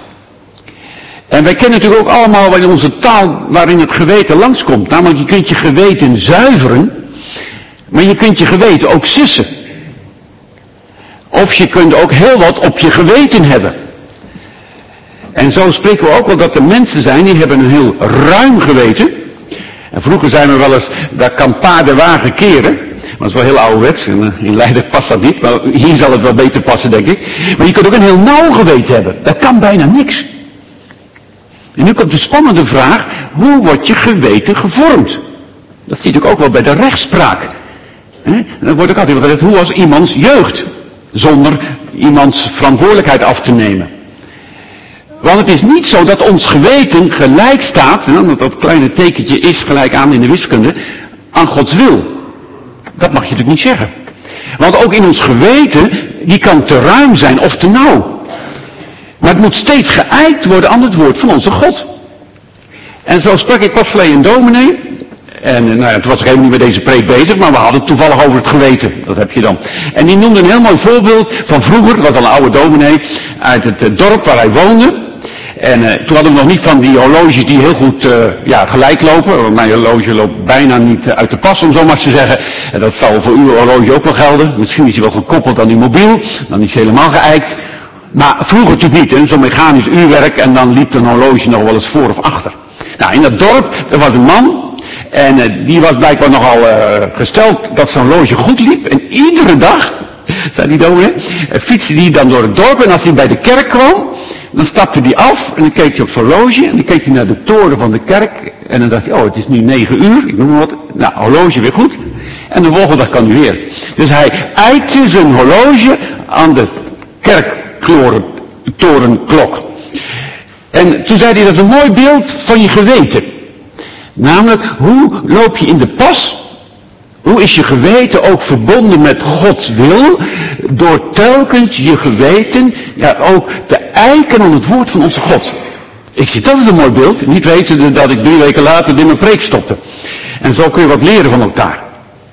En wij kennen natuurlijk ook allemaal in onze taal waarin het geweten langskomt. Namelijk, je kunt je geweten zuiveren, maar je kunt je geweten ook sussen. Of je kunt ook heel wat op je geweten hebben. En zo spreken we ook wel dat er mensen zijn die hebben een heel ruim geweten. En vroeger zeiden we wel eens, daar kan paardenwagen keren. Maar dat is wel heel ouderwets. In Leiden past dat niet, maar hier zal het wel beter passen, denk ik. Maar je kunt ook een heel nauw geweten hebben. Dat kan bijna niks. En nu komt de spannende vraag, hoe wordt je geweten gevormd? Dat zie je ook wel bij de rechtspraak. En dan wordt ook altijd gezegd, hoe was iemands jeugd? Zonder iemands verantwoordelijkheid af te nemen. Want het is niet zo dat ons geweten gelijk staat, dat kleine tekentje is gelijk aan in de wiskunde, aan Gods wil. Dat mag je natuurlijk niet zeggen. Want ook in ons geweten, die kan te ruim zijn of te nauw. Maar het moet steeds geëikt worden aan het woord van onze God. En zo sprak ik pas geleden een dominee. En toen was ik helemaal niet met deze preek bezig, maar we hadden het toevallig over het geweten. Dat heb je dan. En die noemde een heel mooi voorbeeld van vroeger, dat was al een oude dominee, uit het dorp waar hij woonde. En toen hadden we nog niet van die horloges die heel goed gelijk lopen. Want mijn horloge loopt bijna niet uit de pas, om zo maar te zeggen. En dat zal voor uw horloge ook wel gelden. Misschien is hij wel gekoppeld aan die mobiel, dan is hij helemaal geëikt. Maar vroeger natuurlijk niet, hè? Zo'n mechanisch uurwerk en dan liep een horloge nog wel eens voor of achter. Nou, in dat dorp, er was een man en die was blijkbaar nogal gesteld dat zijn horloge goed liep. En iedere dag, zei die dominee, fietste die dan door het dorp en als hij bij de kerk kwam, dan stapte hij af en dan keek hij op zijn horloge en dan keek hij naar de toren van de kerk en dan dacht hij, oh het is nu 9 uur, ik noem maar wat, nou horloge weer goed. En de volgende dag kan hij weer. Dus hij eikte zijn horloge aan de kerktorenklok. En toen zei hij, dat is een mooi beeld van je geweten. Namelijk, hoe loop je in de pas? Hoe is je geweten ook verbonden met Gods wil? Door telkens je geweten, ja ook te eiken aan het woord van onze God. Ik zeg, dat is een mooi beeld. Niet weten dat ik 3 weken later in mijn preek stopte. En zo kun je wat leren van elkaar.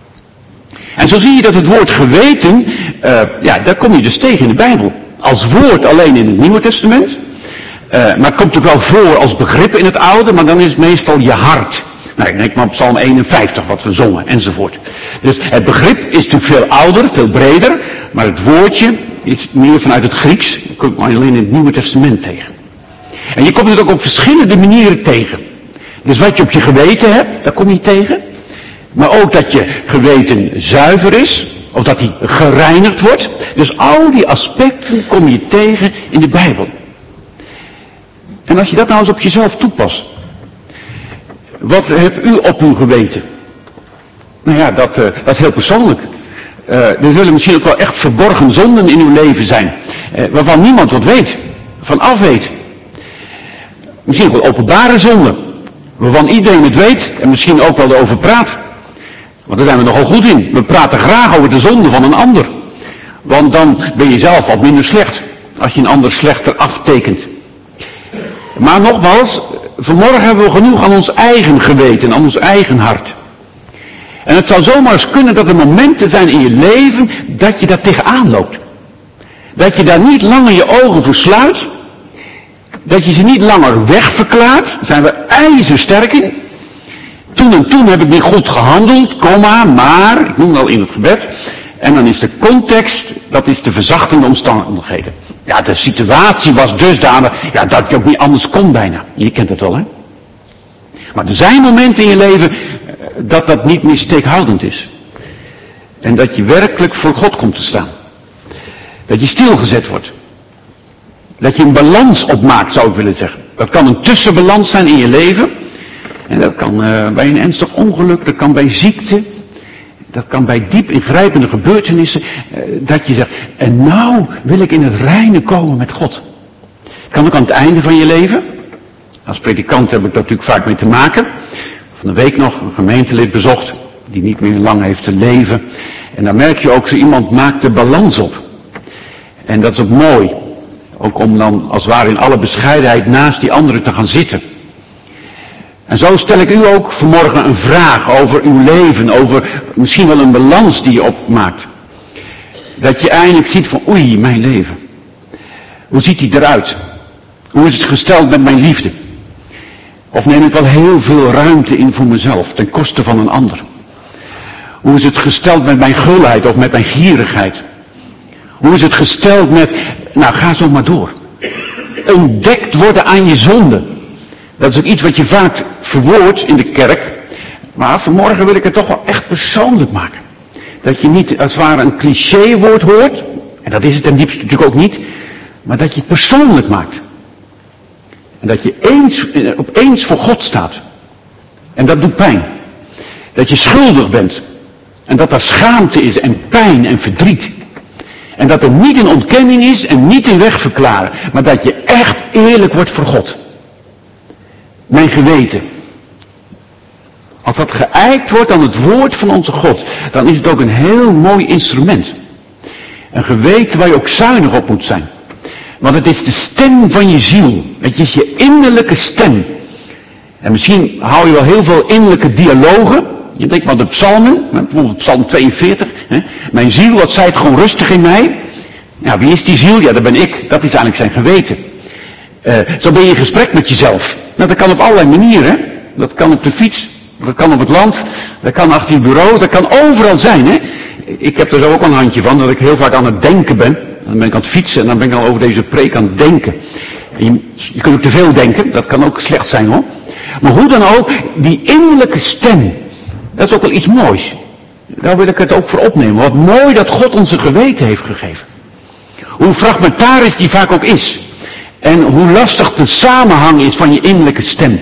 En zo zie je dat het woord geweten, daar kom je dus tegen in de Bijbel. Als woord alleen in het Nieuwe Testament. Maar het komt ook wel voor als begrip in het Oude, maar dan is het meestal je hart. Nou, ik denk maar op Psalm 51, wat we zongen, enzovoort. Dus het begrip is natuurlijk veel ouder, veel breder, maar het woordje is meer vanuit het Grieks. Dat kom je alleen in het Nieuwe Testament tegen. En je komt het ook op verschillende manieren tegen. Dus wat je op je geweten hebt, daar kom je tegen. Maar ook dat je geweten zuiver is, of dat die gereinigd wordt. Dus al die aspecten kom je tegen in de Bijbel. En als je dat nou eens op jezelf toepast. Wat heeft u op uw geweten? Nou ja, dat is heel persoonlijk. Er zullen misschien ook wel echt verborgen zonden in uw leven zijn. Waarvan niemand wat weet. Van af weet. Misschien ook wel openbare zonden. Waarvan iedereen het weet en misschien ook wel erover praat. Want daar zijn we nogal goed in. We praten graag over de zonde van een ander. Want dan ben je zelf wat minder slecht. Als je een ander slechter aftekent. Maar nogmaals, vanmorgen hebben we genoeg aan ons eigen geweten, aan ons eigen hart. En het zou zomaar eens kunnen dat er momenten zijn in je leven dat je daar tegenaan loopt. Dat je daar niet langer je ogen voor sluit. Dat je ze niet langer wegverklaart. Daar zijn we ijzersterk in. Toen en toen heb ik niet goed gehandeld, maar, ik noem het al in het gebed. En dan is de context, dat is de verzachtende omstandigheden. Ja, de situatie was dusdanig, dat je ook niet anders kon bijna. Je kent het wel, hè? Maar er zijn momenten in je leven dat dat niet meer steekhoudend is. En dat je werkelijk voor God komt te staan. Dat je stilgezet wordt. Dat je een balans opmaakt, zou ik willen zeggen. Dat kan een tussenbalans zijn in je leven. En dat kan bij een ernstig ongeluk, dat kan bij ziekte. Dat kan bij diep ingrijpende gebeurtenissen. Dat je zegt, en nou wil ik in het reine komen met God. Kan ook aan het einde van je leven. Als predikant heb ik daar natuurlijk vaak mee te maken. Van de week nog een gemeentelid bezocht. Die niet meer lang heeft te leven. En dan merk je ook, zo iemand maakt de balans op. En dat is ook mooi. Ook om dan als het ware in alle bescheidenheid naast die anderen te gaan zitten. En zo stel ik u ook vanmorgen een vraag over uw leven, over misschien wel een balans die je opmaakt. Dat je eindelijk ziet van, oei, mijn leven. Hoe ziet die eruit? Hoe is het gesteld met mijn liefde? Of neem ik wel heel veel ruimte in voor mezelf, ten koste van een ander? Hoe is het gesteld met mijn gulheid of met mijn gierigheid? Hoe is het gesteld met, ga zo maar door. Ontdekt worden aan je zonde. Dat is ook iets wat je vaak verwoordt in de kerk. Maar vanmorgen wil ik het toch wel echt persoonlijk maken. Dat je niet als het ware een clichéwoord hoort. En dat is het ten diepste natuurlijk ook niet. Maar dat je het persoonlijk maakt. En dat je opeens voor God staat. En dat doet pijn. Dat je schuldig bent. En dat er schaamte is en pijn en verdriet. En dat er niet een ontkenning is en niet een wegverklaren. Maar dat je echt eerlijk wordt voor God. Mijn geweten. Als dat geëikt wordt aan het woord van onze God, dan is het ook een heel mooi instrument. Een geweten waar je ook zuinig op moet zijn. Want het is de stem van je ziel. Het is je innerlijke stem. En misschien hou je wel heel veel innerlijke dialogen. Je denkt maar de psalmen, bijvoorbeeld psalm 42. Mijn ziel, wat zei het gewoon rustig in mij. Ja, wie is die ziel? Ja, dat ben ik. Dat is eigenlijk zijn geweten. Zo ben je in gesprek met jezelf. Nou, dat kan op allerlei manieren. Hè? Dat kan op de fiets. Dat kan op het land. Dat kan achter je bureau. Dat kan overal zijn. Hè? Ik heb er zo ook een handje van. Dat ik heel vaak aan het denken ben. Dan ben ik aan het fietsen en dan ben ik al over deze preek aan het denken. En je kunt ook te veel denken, dat kan ook slecht zijn hoor. Maar hoe dan ook, die innerlijke stem, dat is ook wel iets moois. Daar wil ik het ook voor opnemen. Wat mooi dat God ons een geweten heeft gegeven. Hoe fragmentarisch die vaak ook is. En hoe lastig de samenhang is van je innerlijke stem.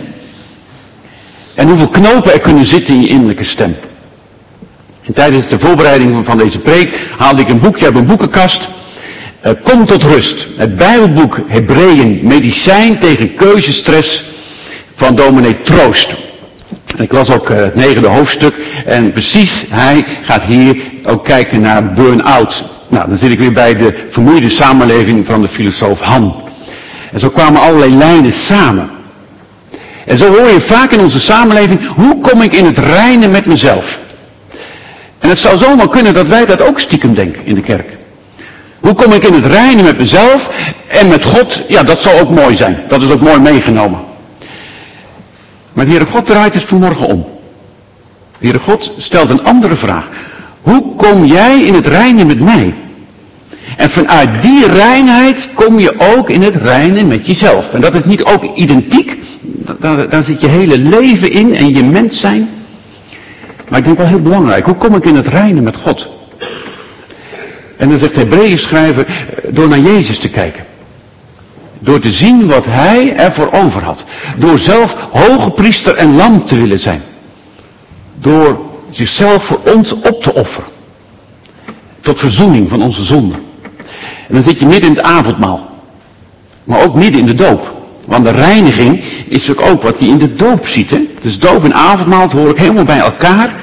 En hoeveel knopen er kunnen zitten in je innerlijke stem. En tijdens de voorbereiding van deze preek haalde ik een boekje uit mijn boekenkast. Kom tot rust. Het Bijbelboek Hebreeën, medicijn tegen keuzestress van dominee Troost. En ik las ook het 9e hoofdstuk en precies hij gaat hier ook kijken naar burn-out. Nou, dan zit ik weer bij de vermoeide samenleving van de filosoof Han. En zo kwamen allerlei lijnen samen. En zo hoor je vaak in onze samenleving, hoe kom ik in het reine met mezelf? En het zou zomaar kunnen dat wij dat ook stiekem denken in de kerk. Hoe kom ik in het reine met mezelf en met God? Ja, dat zal ook mooi zijn. Dat is ook mooi meegenomen. Maar de Heere God draait het vanmorgen om. De Heere God stelt een andere vraag. Hoe kom jij in het reine met mij? En vanuit die reinheid kom je ook in het reine met jezelf. En dat is niet ook identiek. Daar zit je hele leven in en je mens zijn. Maar ik denk wel heel belangrijk. Hoe kom ik in het reine met God? En dan zegt de Hebreeën schrijver, door naar Jezus te kijken. Door te zien wat hij ervoor over had. Door zelf hoge priester en lam te willen zijn. Door zichzelf voor ons op te offeren. Tot verzoening van onze zonden. En dan zit je midden in het avondmaal. Maar ook midden in de doop. Want de reiniging is ook wat je in de doop ziet. Hè? Dus doop en avondmaal, dat hoor ik helemaal bij elkaar.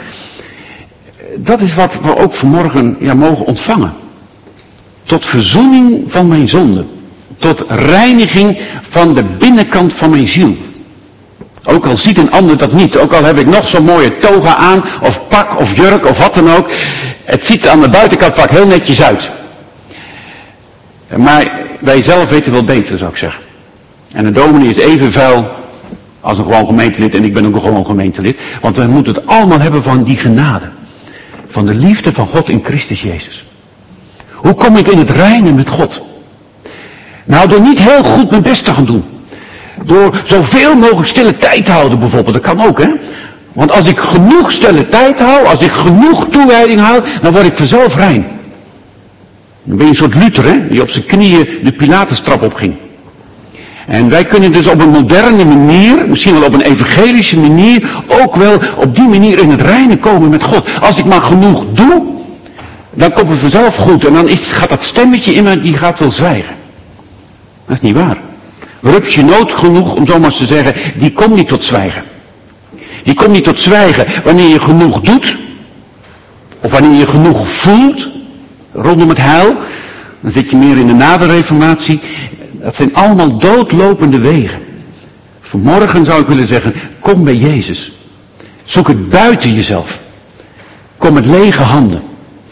Dat is wat we ook vanmorgen mogen ontvangen. Tot verzoening van mijn zonde. Tot reiniging van de binnenkant van mijn ziel. Ook al ziet een ander dat niet. Ook al heb ik nog zo'n mooie toga aan. Of pak of jurk of wat dan ook. Het ziet er aan de buitenkant vaak heel netjes uit. Maar wij zelf weten wel beter, zou ik zeggen. En een dominee is even vuil als een gewoon gemeentelid. En ik ben ook een gewoon gemeentelid. Want we moeten het allemaal hebben van die genade. Van de liefde van God in Christus Jezus. Hoe kom ik in het reine met God? Nou, door niet heel goed mijn best te gaan doen. Door zoveel mogelijk stille tijd te houden bijvoorbeeld. Dat kan ook, hè. Want als ik genoeg stille tijd hou, als ik genoeg toewijding hou, dan word ik vanzelf rein. Dan ben je een soort Luther, hè, die op zijn knieën de Pilatestrap opging. En wij kunnen dus op een moderne manier, misschien wel op een evangelische manier, ook wel op die manier in het reine komen met God. Als ik maar genoeg doe, dan komt het vanzelf goed. En dan gaat dat stemmetje in me, die gaat wel zwijgen. Dat is niet waar. Rupsje nood genoeg, om zo maar te zeggen, die komt niet tot zwijgen. Die komt niet tot zwijgen wanneer je genoeg doet, of wanneer je genoeg voelt, rondom het heil. Dan zit je meer in de naderreformatie. Dat zijn allemaal doodlopende wegen. Vanmorgen zou ik willen zeggen, kom bij Jezus. Zoek het buiten jezelf. Kom met lege handen.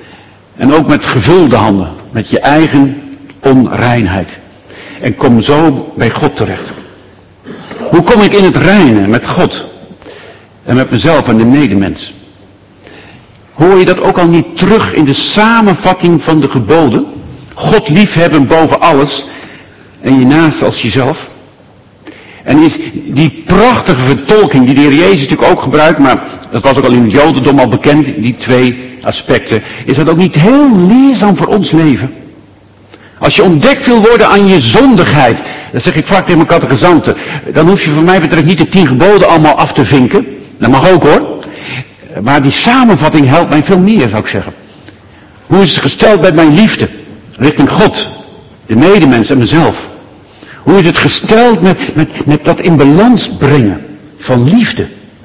En ook met gevulde handen. Met je eigen onreinheid. En kom zo bij God terecht. Hoe kom ik in het reine met God? En met mezelf en de medemens? Hoor je dat ook al niet terug in de samenvatting van de geboden? God liefhebben boven alles. En je naast als jezelf. En is die prachtige vertolking die de Heer Jezus natuurlijk ook gebruikt, maar dat was ook al in het Jodendom al bekend, die twee aspecten. Is dat ook niet heel leerzaam voor ons leven? Als je ontdekt wil worden aan je zondigheid, dat zeg ik vaak tegen mijn catechizanten, dan hoef je voor mij betreft niet de 10 geboden allemaal af te vinken. Dat mag ook hoor. Maar die samenvatting helpt mij veel meer, zou ik zeggen. Hoe is het gesteld met mijn liefde? Richting God, de medemens en mezelf. Hoe is het gesteld met dat in balans brengen van liefde?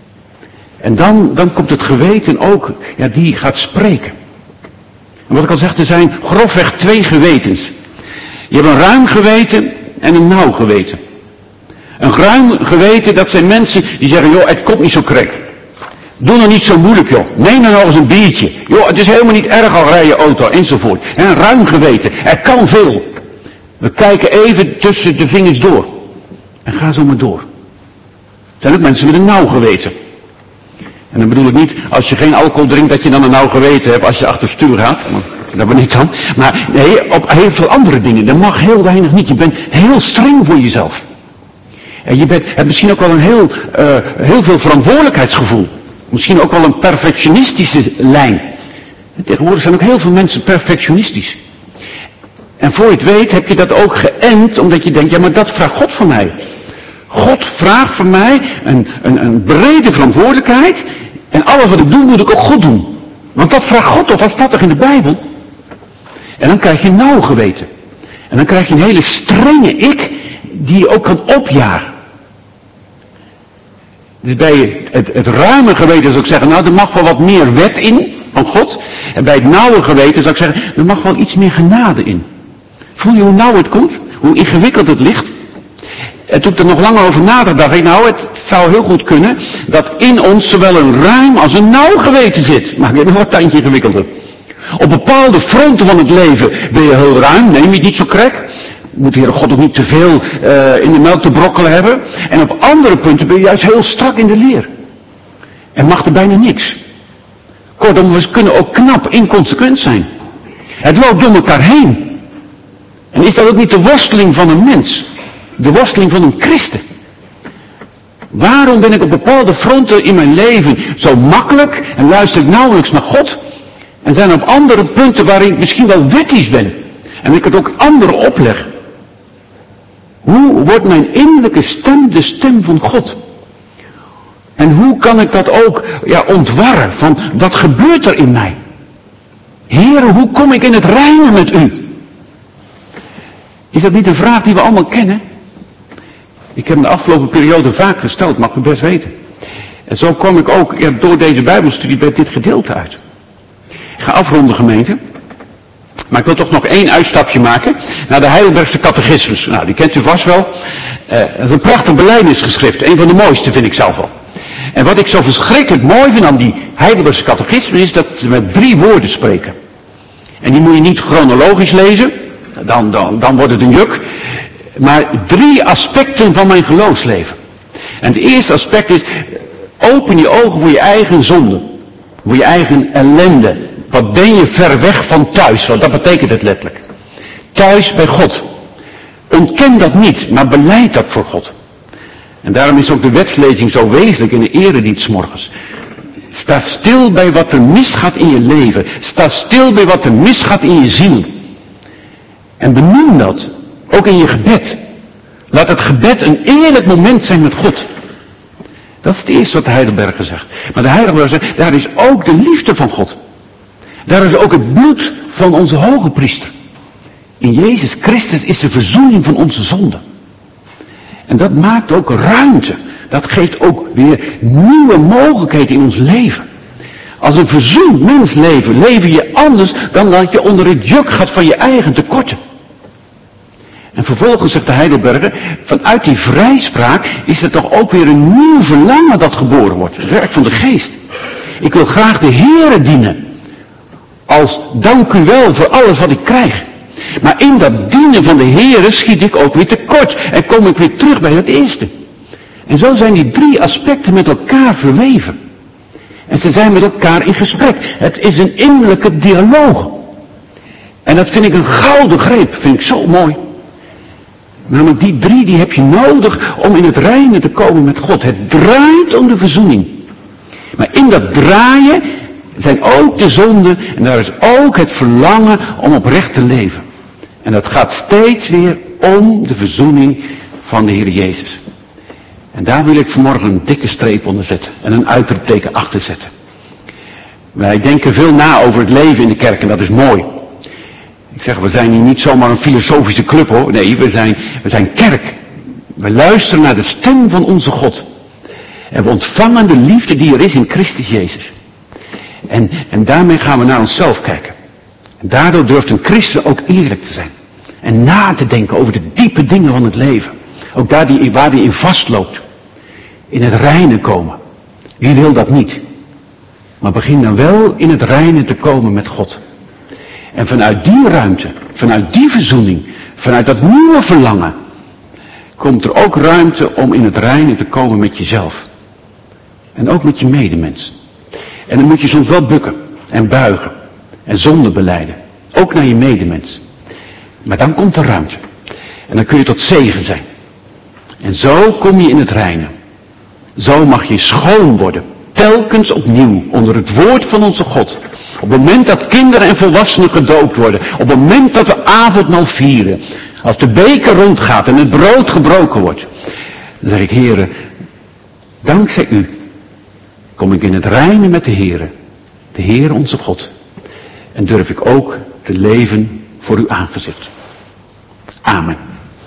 En dan komt het geweten ook, die gaat spreken. En wat ik al zeg, er zijn grofweg 2 gewetens. Je hebt een ruim geweten en een nauw geweten. Een ruim geweten, dat zijn mensen die zeggen, joh, het komt niet zo krek. Doe nou niet zo moeilijk, joh. Neem nou nog eens een biertje. Joh, het is helemaal niet erg al rij je auto, enzovoort. En een ruim geweten. Er kan veel. We kijken even tussen de vingers door. En ga zo maar door. Er zijn ook mensen met een nauw geweten. En dan bedoel ik niet, als je geen alcohol drinkt, dat je dan een nauw geweten hebt als je achter het stuur gaat. Maar dat ben ik dan. Maar nee, op heel veel andere dingen. Er mag heel weinig niet. Je bent heel streng voor jezelf. En je hebt misschien ook wel een heel veel verantwoordelijkheidsgevoel. Misschien ook wel een perfectionistische lijn. En tegenwoordig zijn ook heel veel mensen perfectionistisch. En voor je het weet heb je dat ook geënt, omdat je denkt, ja maar dat vraagt God van mij. God vraagt van mij een brede verantwoordelijkheid. En alles wat ik doe, moet ik ook goed doen. Want dat vraagt God op, dat staat toch in de Bijbel? En dan krijg je een nauw geweten. En dan krijg je een hele strenge ik, die je ook kan opjagen. Dus bij het ruime geweten zou ik zeggen, nou er mag wel wat meer wet in van God. En bij het nauwe geweten zou ik zeggen, er mag wel iets meer genade in. Voel je hoe nauw het komt? Hoe ingewikkeld het ligt? En toen ik er nog langer over nadacht, dacht ik, nou het zou heel goed kunnen dat in ons zowel een ruim als een nauw geweten zit. Maar ik heb nog wat tandje ingewikkelder. Op bepaalde fronten van het leven ben je heel ruim, neem je het niet zo krek. Moet de Heere God ook niet te veel in de melk te brokkelen hebben. En op andere punten ben je juist heel strak in de leer. En mag er bijna niks. Kortom, we kunnen ook knap inconsequent zijn. Het loopt door elkaar heen. En is dat ook niet de worsteling van een mens? De worsteling van een christen. Waarom ben ik op bepaalde fronten in mijn leven zo makkelijk en luister ik nauwelijks naar God? En zijn er op andere punten waarin ik misschien wel wettisch ben. En ik het ook anderen opleg. Hoe wordt mijn innerlijke stem de stem van God? En hoe kan ik dat ook ontwarren van wat gebeurt er in mij? Heere, hoe kom ik in het reine met u? Is dat niet een vraag die we allemaal kennen? Ik heb hem de afgelopen periode vaak gesteld, mag u best weten. En zo kwam ik ook door deze Bijbelstudie bij dit gedeelte uit. Ik ga afronden, gemeente. Maar ik wil toch nog één uitstapje maken naar de Heidelbergse Catechismus. Nou, die kent u vast wel. Het is een prachtig belijdenisgeschrift. Een van de mooiste vind ik zelf wel. En wat ik zo verschrikkelijk mooi vind aan die Heidelbergse Catechismus is dat ze met 3 woorden spreken. En die moet je niet chronologisch lezen. Dan wordt het een juk. Maar 3 aspecten van mijn geloofsleven. En het eerste aspect is, open je ogen voor je eigen zonde. Voor je eigen ellende. Wat ben je ver weg van thuis, want dat betekent het letterlijk. Thuis bij God. Ontken dat niet, maar belijd dat voor God. En daarom is ook de wetslezing zo wezenlijk in de eredienst 's morgens. Sta stil bij wat er misgaat in je leven. Sta stil bij wat er misgaat in je ziel. En benoem dat, ook in je gebed. Laat het gebed een eerlijk moment zijn met God. Dat is het eerste wat de Heidelberger zegt. Maar de Heidelberger zegt, daar is ook de liefde van God. Daar is ook het bloed van onze hoge priester. In Jezus Christus is de verzoening van onze zonden. En dat maakt ook ruimte. Dat geeft ook weer nieuwe mogelijkheden in ons leven. Als een verzoend mens leef je anders dan dat je onder het juk gaat van je eigen tekorten. En vervolgens zegt de Heidelberger, vanuit die vrijspraak is er toch ook weer een nieuw verlangen dat geboren wordt. Het werk van de geest. Ik wil graag de Heere dienen. Als dank u wel voor alles wat ik krijg. Maar in dat dienen van de Heere schiet ik ook weer tekort. En kom ik weer terug bij het eerste. En zo zijn die 3 aspecten met elkaar verweven. En ze zijn met elkaar in gesprek. Het is een innerlijke dialoog. En dat vind ik een gouden greep. Vind ik zo mooi. Namelijk die 3 die heb je nodig om in het reine te komen met God. Het draait om de verzoening. Maar in dat draaien zijn ook de zonden en daar is ook het verlangen om oprecht te leven. En dat gaat steeds weer om de verzoening van de Heer Jezus. En daar wil ik vanmorgen een dikke streep onder zetten en een uitroepteken achter zetten. Wij denken veel na over het leven in de kerk en dat is mooi. Ik zeg, we zijn hier niet zomaar een filosofische club hoor. Nee, we zijn kerk. We luisteren naar de stem van onze God. En we ontvangen de liefde die er is in Christus Jezus. En daarmee gaan we naar onszelf kijken. En daardoor durft een christen ook eerlijk te zijn. En na te denken over de diepe dingen van het leven. Ook daar waar die in vastloopt. In het reine komen. Wie wil dat niet? Maar begin dan wel in het reine te komen met God. En vanuit die ruimte, vanuit die verzoening, vanuit dat nieuwe verlangen, komt er ook ruimte om in het reine te komen met jezelf. En ook met je medemens. En dan moet je soms wel bukken en buigen en zonde belijden. Ook naar je medemens. Maar dan komt er ruimte. En dan kun je tot zegen zijn. En zo kom je in het reine. Zo mag je schoon worden. Telkens opnieuw. Onder het woord van onze God. Op het moment dat kinderen en volwassenen gedoopt worden. Op het moment dat we avondmaal vieren. Als de beker rondgaat en het brood gebroken wordt. Dan zeg ik, Heere, dankzij u kom ik in het reine met de Heere. De Heere onze God. En durf ik ook te leven voor uw aangezicht. Amen.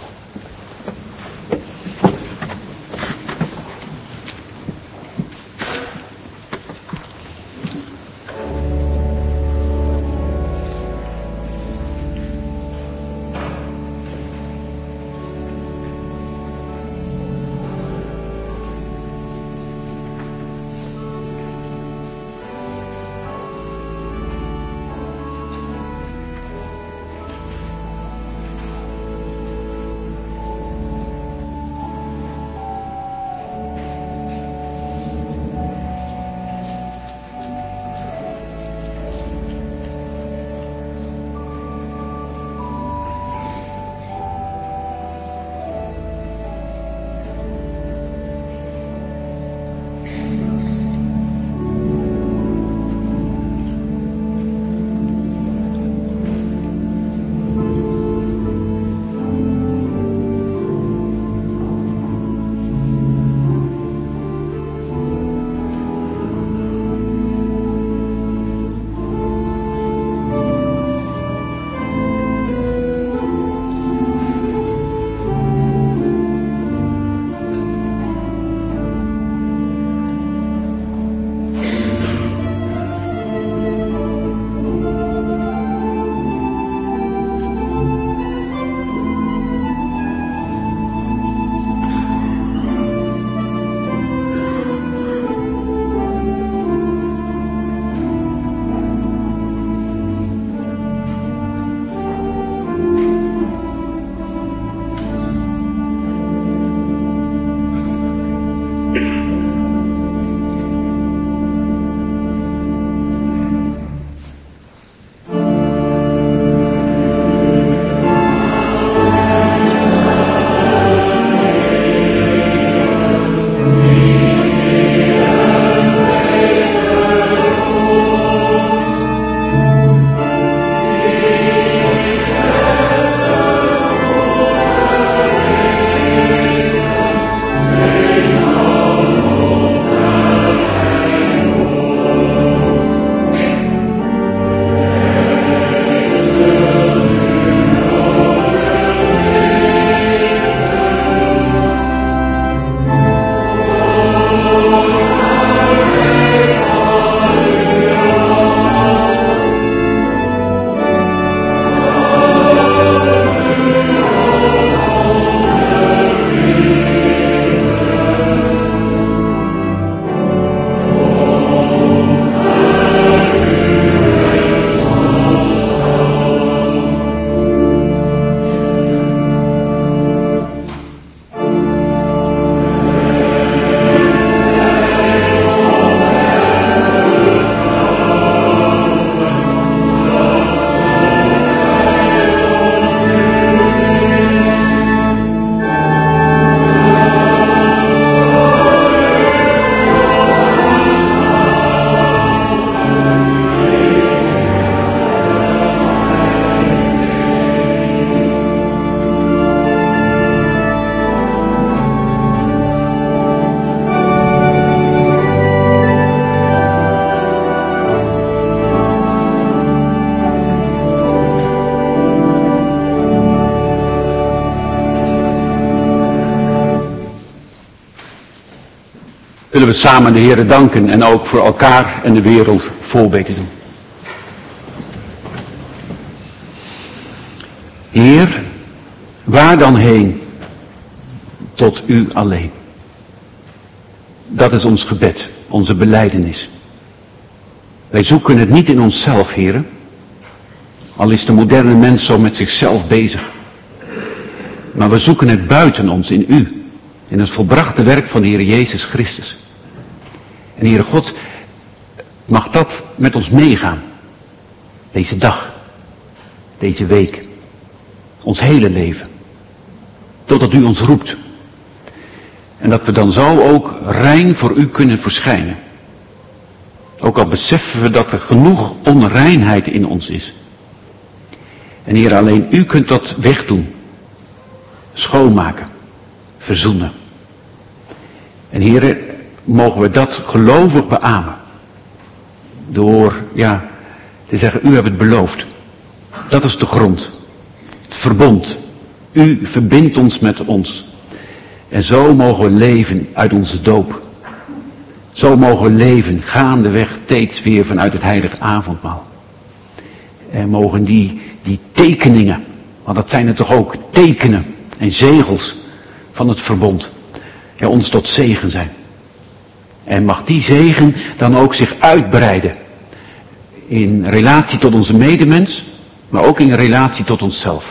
Willen we samen de Heere danken en ook voor elkaar en de wereld voorbeden doen. Heer, waar dan heen? Tot u alleen. Dat is ons gebed, onze belijdenis. Wij zoeken het niet in onszelf, Heere. Al is de moderne mens zo met zichzelf bezig. Maar we zoeken het buiten ons, in u. In het volbrachte werk van de Heer Jezus Christus. En Heere God, mag dat met ons meegaan. Deze dag. deze week, ons hele leven, totdat u ons roept. En dat we dan zo ook rein voor u kunnen verschijnen. Ook al beseffen we dat er genoeg onreinheid in ons is. En Heer, alleen u kunt dat wegdoen, schoonmaken, verzoenen. En Heer, mogen we dat gelovig beamen. Door, te zeggen, u hebt het beloofd. Dat is de grond. Het verbond. U verbindt ons met ons. En zo mogen we leven uit onze doop. Zo mogen we leven gaandeweg steeds weer vanuit het heilige avondmaal. En mogen die tekeningen, want dat zijn er toch ook, tekenen en zegels van het verbond, ons tot zegen zijn. En mag die zegen dan ook zich uitbreiden in relatie tot onze medemens, maar ook in relatie tot onszelf.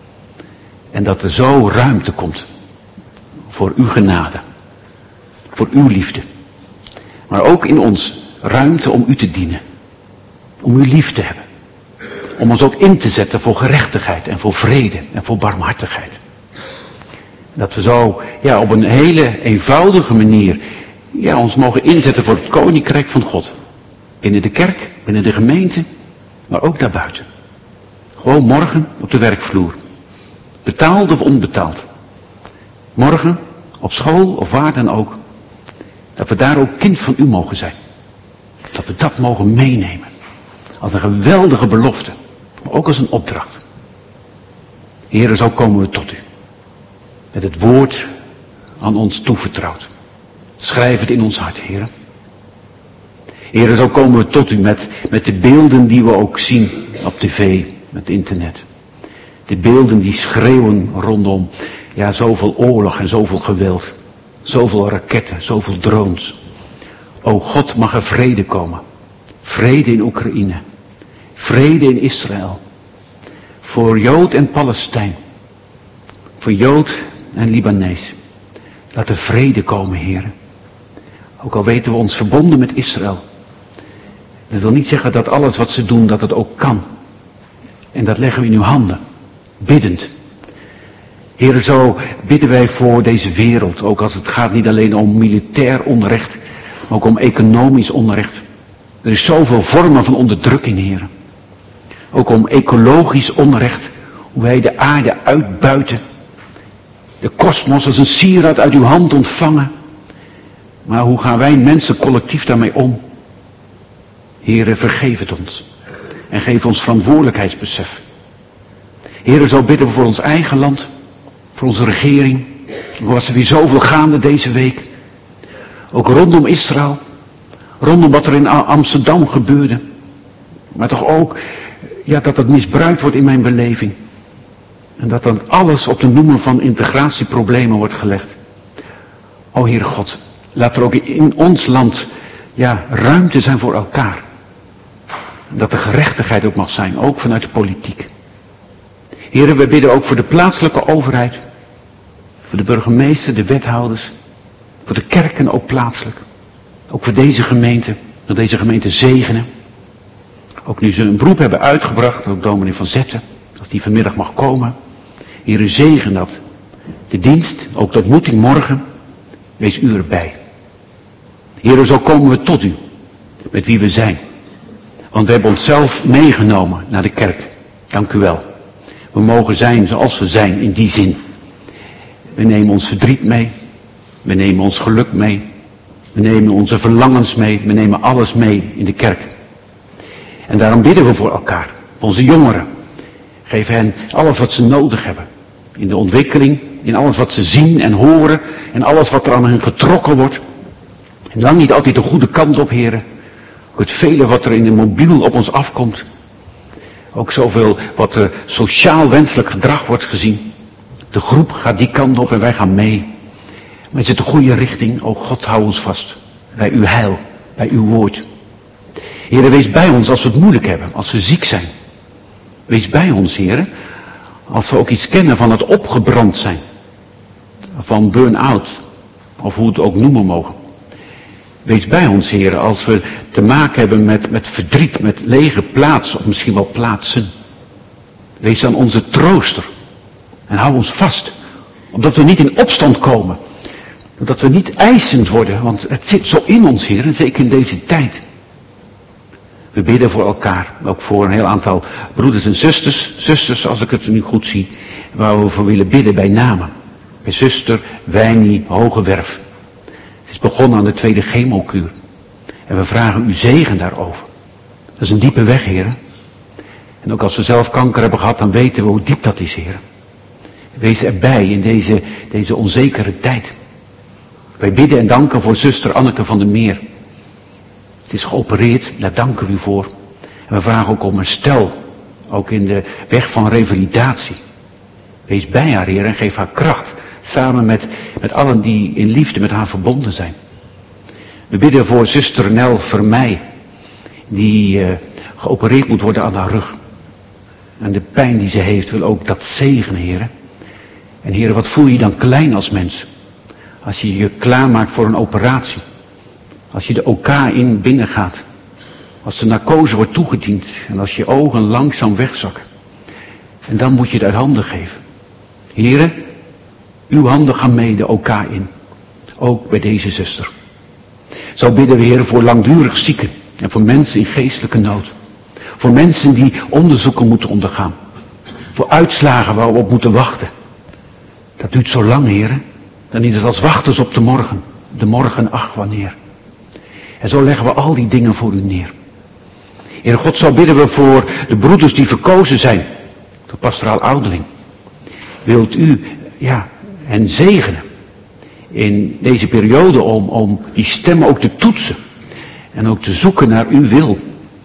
En dat er zo ruimte komt voor uw genade, voor uw liefde. Maar ook in ons ruimte om u te dienen, om u lief te hebben. Om ons ook in te zetten voor gerechtigheid en voor vrede en voor barmhartigheid. Dat we zo, op een hele eenvoudige manier, ons mogen inzetten voor het koninkrijk van God. Binnen de kerk, binnen de gemeente, maar ook daarbuiten. Gewoon morgen op de werkvloer. Betaald of onbetaald. Morgen, op school of waar dan ook. Dat we daar ook kind van u mogen zijn. Dat we dat mogen meenemen. Als een geweldige belofte. Maar ook als een opdracht. Heere, zo komen we tot u. Met het woord aan ons toevertrouwd. Schrijf het in ons hart, Heere. Heere, zo komen we tot u met de beelden die we ook zien op tv, met internet. De beelden die schreeuwen rondom, zoveel oorlog en zoveel geweld. Zoveel raketten, zoveel drones. O God, mag er vrede komen. Vrede in Oekraïne. Vrede in Israël. Voor Jood en Palestijn. Voor Jood en Libanees. Laat er vrede komen, heren. Ook al weten we ons verbonden met Israël. Dat wil niet zeggen dat alles wat ze doen, dat het ook kan. En dat leggen we in uw handen. Biddend. Heren, zo bidden wij voor deze wereld. Ook als het gaat niet alleen om militair onrecht. Maar ook om economisch onrecht. Er is zoveel vormen van onderdrukking, heren. Ook om ecologisch onrecht. Hoe wij de aarde uitbuiten. De kosmos als een sieraad uit uw hand ontvangen. Maar hoe gaan wij mensen collectief daarmee om? Heren, vergeef het ons. En geef ons verantwoordelijkheidsbesef. Heren, zo bidden we voor ons eigen land. Voor onze regering. Er was er weer zoveel gaande deze week. Ook rondom Israël. Rondom wat er in Amsterdam gebeurde. Maar toch ook, dat het misbruikt wordt in mijn beleving. En dat dan alles op de noemer van integratieproblemen wordt gelegd. O Heere God, laat er ook in ons land, ruimte zijn voor elkaar. En dat er gerechtigheid ook mag zijn, ook vanuit de politiek. Heren, we bidden ook voor de plaatselijke overheid. Voor de burgemeester, de wethouders. Voor de kerken ook plaatselijk. Ook voor deze gemeente. Dat deze gemeente zegenen. Ook nu ze een beroep hebben uitgebracht. Ook dominee Van Zetten. Als die vanmiddag mag komen. Heren, zegen dat. De dienst, ook de ontmoeting morgen. Wees u erbij. Heren, zo komen we tot u. Met wie we zijn. Want we hebben onszelf meegenomen naar de kerk. Dank u wel. We mogen zijn zoals we zijn in die zin. We nemen ons verdriet mee. We nemen ons geluk mee. We nemen onze verlangens mee. We nemen alles mee in de kerk. En daarom bidden we voor elkaar. Voor onze jongeren. Geef hen alles wat ze nodig hebben. In de ontwikkeling. In alles wat ze zien en horen. En alles wat er aan hen getrokken wordt. En lang niet altijd de goede kant op, heren. Het vele wat er in de mobiel op ons afkomt. Ook zoveel wat er sociaal wenselijk gedrag wordt gezien. De groep gaat die kant op en wij gaan mee. Maar het is de goede richting. O God, hou ons vast. Bij uw heil. Bij uw woord. Heere, wees bij ons als we het moeilijk hebben. Als we ziek zijn. Wees bij ons, Heere. Als we ook iets kennen van het opgebrand zijn. Van burn-out. Of hoe we het ook noemen mogen. Wees bij ons, Heere, als we te maken hebben met verdriet, met lege plaatsen, of misschien wel plaatsen. Wees dan onze trooster. En hou ons vast. Omdat we niet in opstand komen. Dat we niet eisend worden. Want het zit zo in ons, Heer. En zeker in deze tijd. We bidden voor elkaar. Ook voor een heel aantal broeders en zusters. Zusters, als ik het nu goed zie. Waar we voor willen bidden bij namen. Bij zuster Wijnie Hogewerf. Het is begonnen aan de tweede chemokuur. En we vragen uw zegen daarover. Dat is een diepe weg, Heer. En ook als we zelf kanker hebben gehad, dan weten we hoe diep dat is, Heer. Wees erbij in deze onzekere tijd. Wij bidden en danken voor zuster Anneke van der Meer. Het is geopereerd, daar danken we u voor. En we vragen ook om herstel. Ook in de weg van revalidatie. Wees bij haar, Heer, en geef haar kracht. Samen met allen die in liefde met haar verbonden zijn. We bidden voor zuster Nel Vermeij. Die geopereerd moet worden aan haar rug. En de pijn die ze heeft wil ook dat zegenen, Heer. En Heer, wat voel je dan klein als mens? Als je je klaarmaakt voor een operatie. Als je de OK in binnen gaat. Als de narcose wordt toegediend. En als je ogen langzaam wegzakken. En dan moet je het uit handen geven. Heere, uw handen gaan mee de OK in. Ook bij deze zuster. Zo bidden we, Heer, voor langdurig zieken. En voor mensen in geestelijke nood. Voor mensen die onderzoeken moeten ondergaan. Voor uitslagen waar we op moeten wachten. Dat duurt zo lang, Heer. Dan is het als wachters op de morgen. De morgen, ach wanneer. En zo leggen we al die dingen voor u neer. Heer God, zo bidden we voor de broeders die verkozen zijn. Tot pastoraal ouderling. Wilt u, hen zegenen. In deze periode om die stemmen ook te toetsen. En ook te zoeken naar uw wil.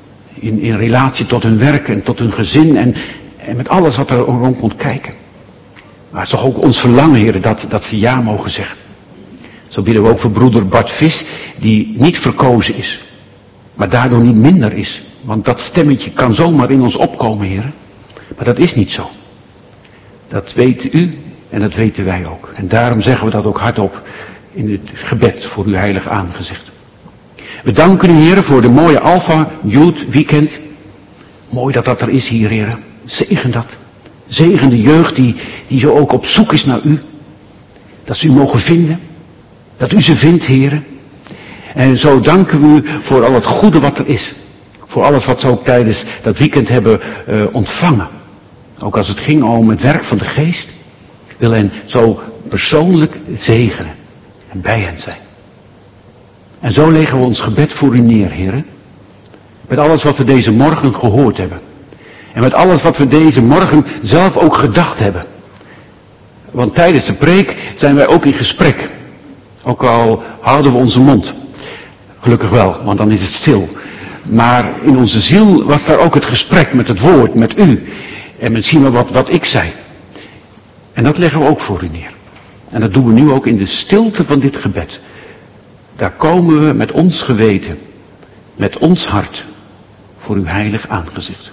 In relatie tot hun werk en tot hun gezin en met alles wat er rond komt kijken. Maar het is toch ook ons verlangen, Heer, dat ze ja mogen zeggen. Zo bidden we ook voor broeder Bart Vis, die niet verkozen is. Maar daardoor niet minder is. Want dat stemmetje kan zomaar in ons opkomen, Heer. Maar dat is niet zo. Dat weet u en dat weten wij ook. En daarom zeggen we dat ook hardop in het gebed voor uw heilig aangezicht. We danken u, Heer, voor de mooie Alpha Youth Weekend. Mooi dat dat er is hier, Heer. Zegen dat. Zegen de jeugd die zo ook op zoek is naar u. Dat ze u mogen vinden. Dat u ze vindt, Heer. En zo danken we u voor al het goede wat er is. Voor alles wat ze ook tijdens dat weekend hebben ontvangen. Ook als het ging om het werk van de geest. Wil hen zo persoonlijk zegenen. En bij hen zijn. En zo leggen we ons gebed voor u neer, Heer. Met alles wat we deze morgen gehoord hebben. En met alles wat we deze morgen zelf ook gedacht hebben. Want tijdens de preek zijn wij ook in gesprek. Ook al houden we onze mond. Gelukkig wel, want dan is het stil. Maar in onze ziel was daar ook het gesprek met het woord, met u. En misschien wel wat ik zei. En dat leggen we ook voor u neer. En dat doen we nu ook in de stilte van dit gebed. Daar komen we met ons geweten, met ons hart, voor uw heilig aangezicht.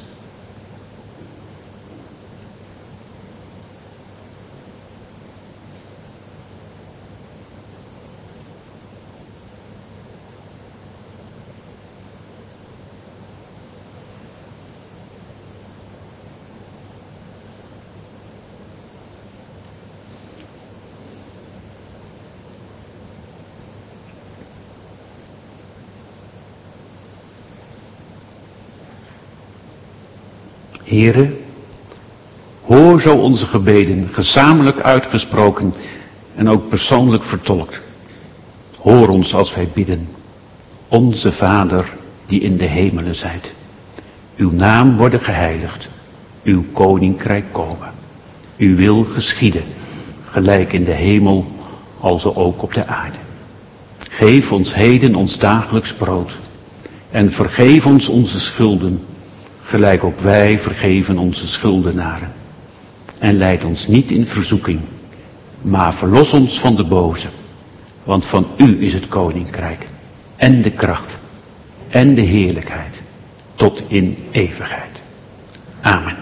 Heere, hoor zo onze gebeden, gezamenlijk uitgesproken en ook persoonlijk vertolkt. Hoor ons als wij bidden. Onze Vader, die in de hemelen zijt. Uw naam worden geheiligd. Uw koninkrijk komen. Uw wil geschieden, gelijk in de hemel, alzo ook op de aarde. Geef ons heden ons dagelijks brood. En vergeef ons onze schulden, gelijk ook wij vergeven onze schuldenaren. En leid ons niet in verzoeking, maar verlos ons van de boze. Want van u is het koninkrijk, en de kracht, en de heerlijkheid, tot in eeuwigheid. Amen.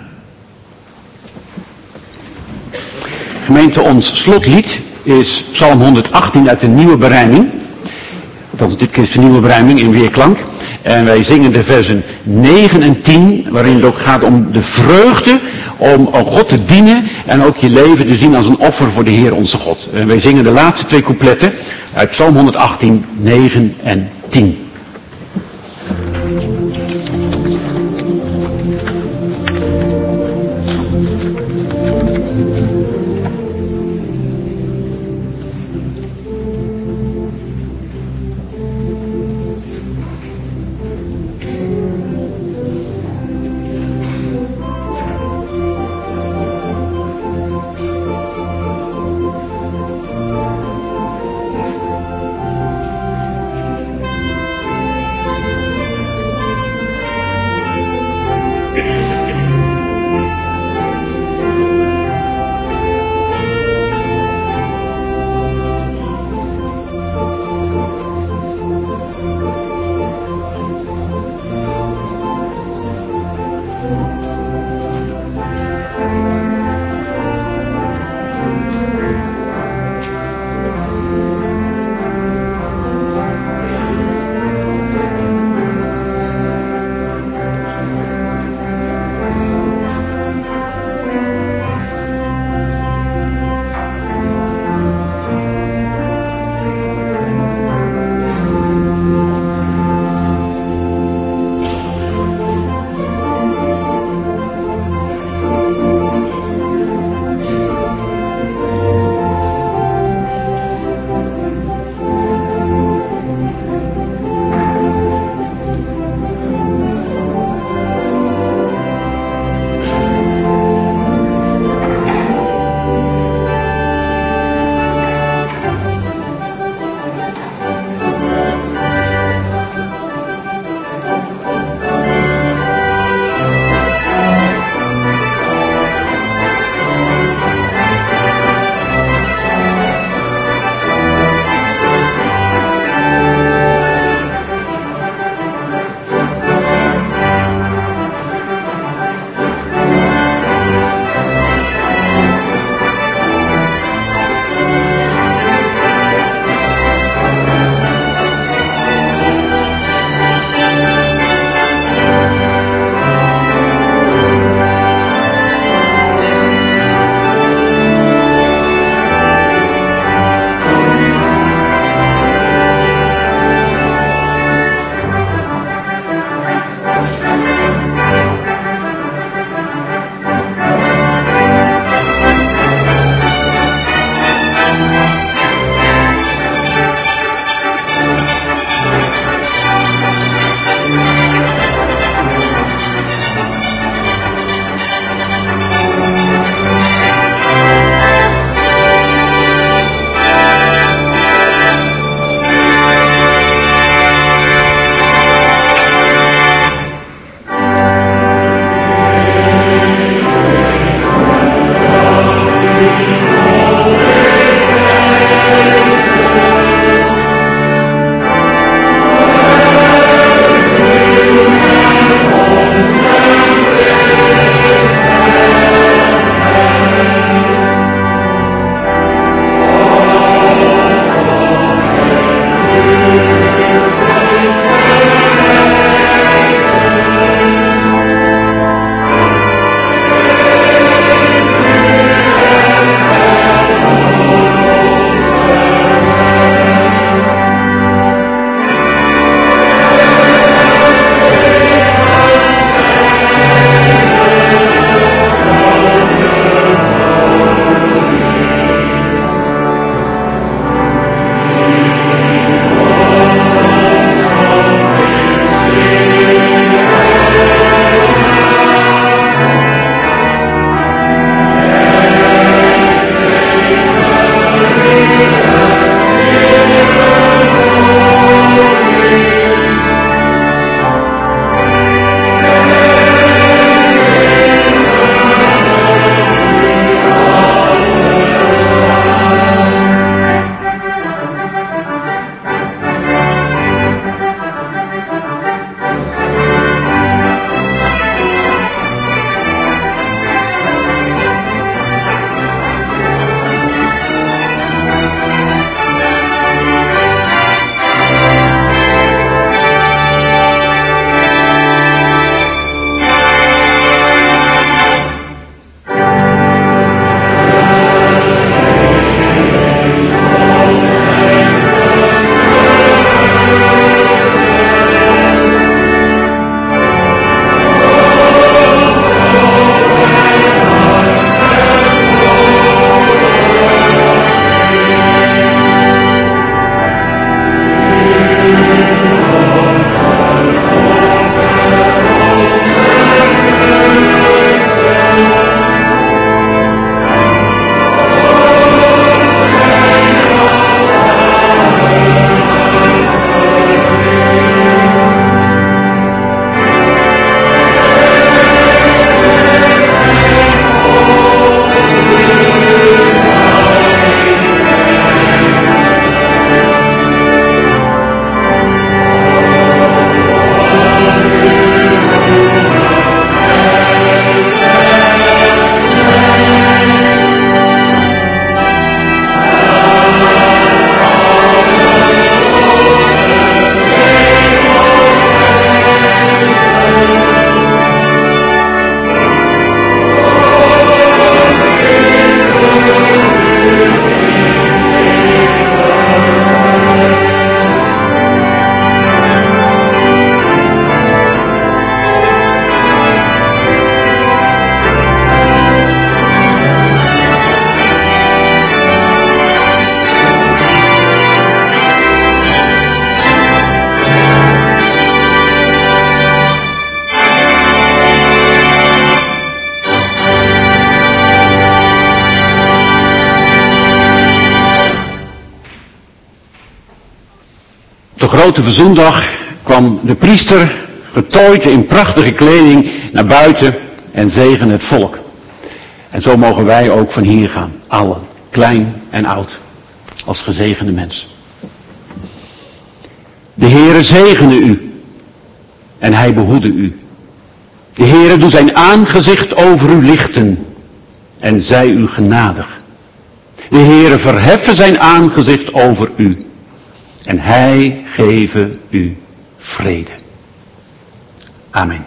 Gemeente, ons slotlied is Psalm 118 uit de Nieuwe Berijming. Althans, dit keer is de Nieuwe Berijming in weerklank. En wij zingen de versen 9 en 10, waarin het ook gaat om de vreugde om God te dienen en ook je leven te zien als een offer voor de Heer onze God. En wij zingen de laatste 2 coupletten uit Psalm 118, 9 en 10. grote verzoendag kwam de priester getooid in prachtige kleding naar buiten en zegen het volk. En zo mogen wij ook van hier gaan, allen, klein en oud, als gezegende mensen. De Heere zegene u en hij behoede u. De Heere doet zijn aangezicht over u lichten en zij u genadig. De Heere verheffen zijn aangezicht over u en hij geven u vrede. Amen.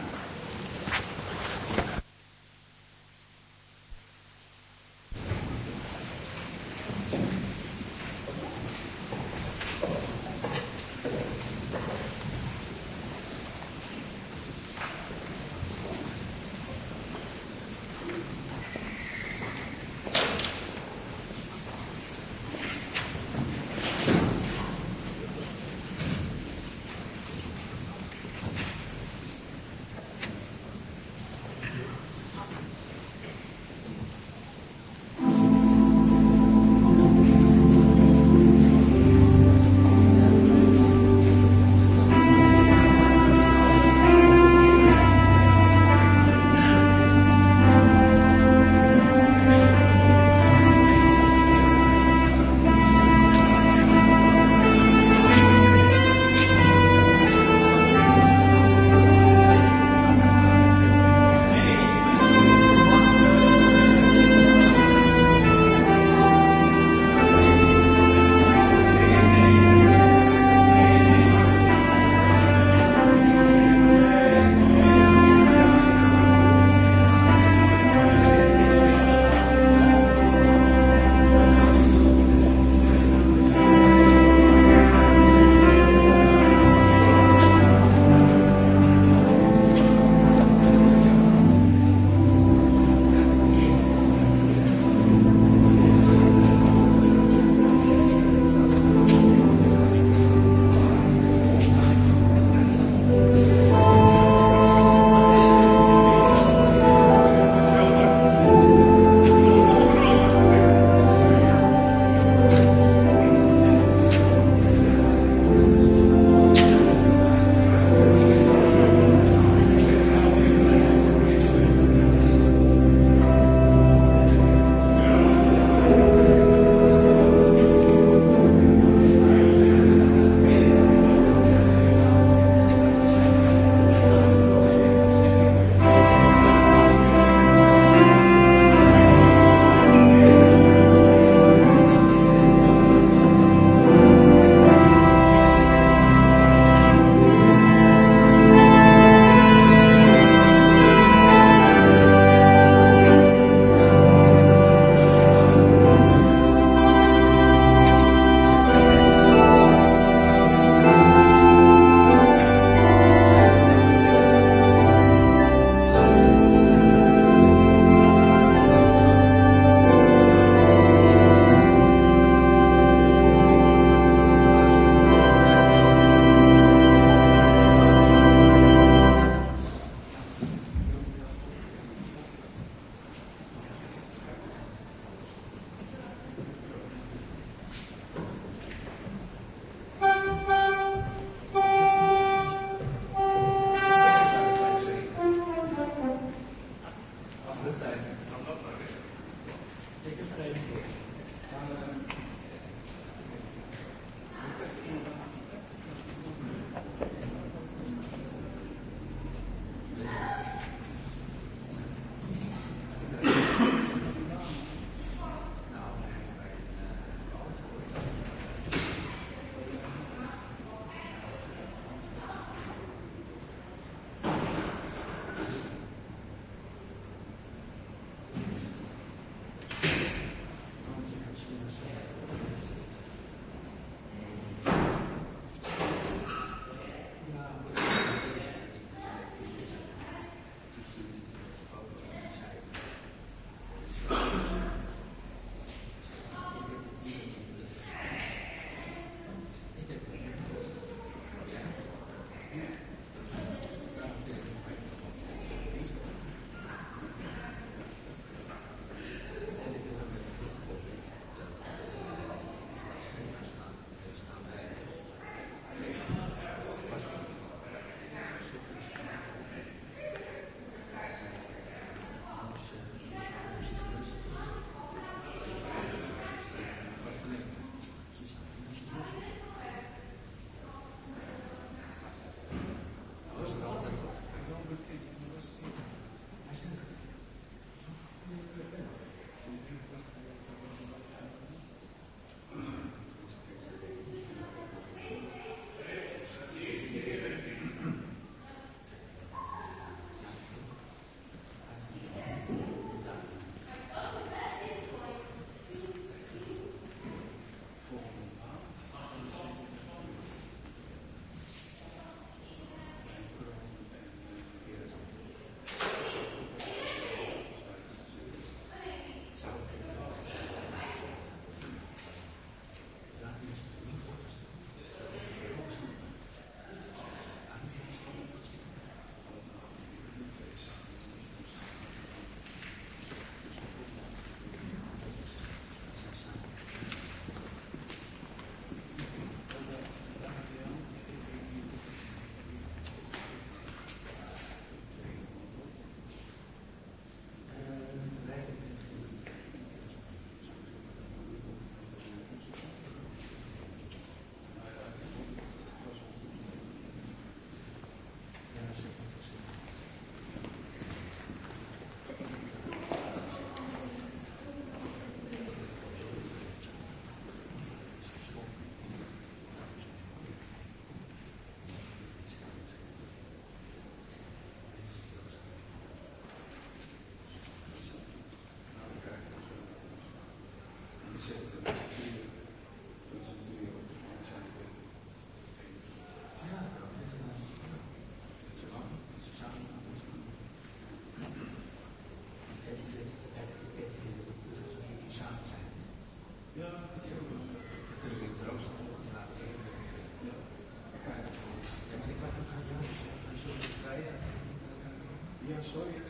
sorry, ik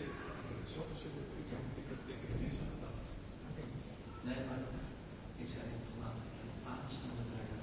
heb het niet zo gedaan.
Nee, maar ik zei vandaag, aanstaande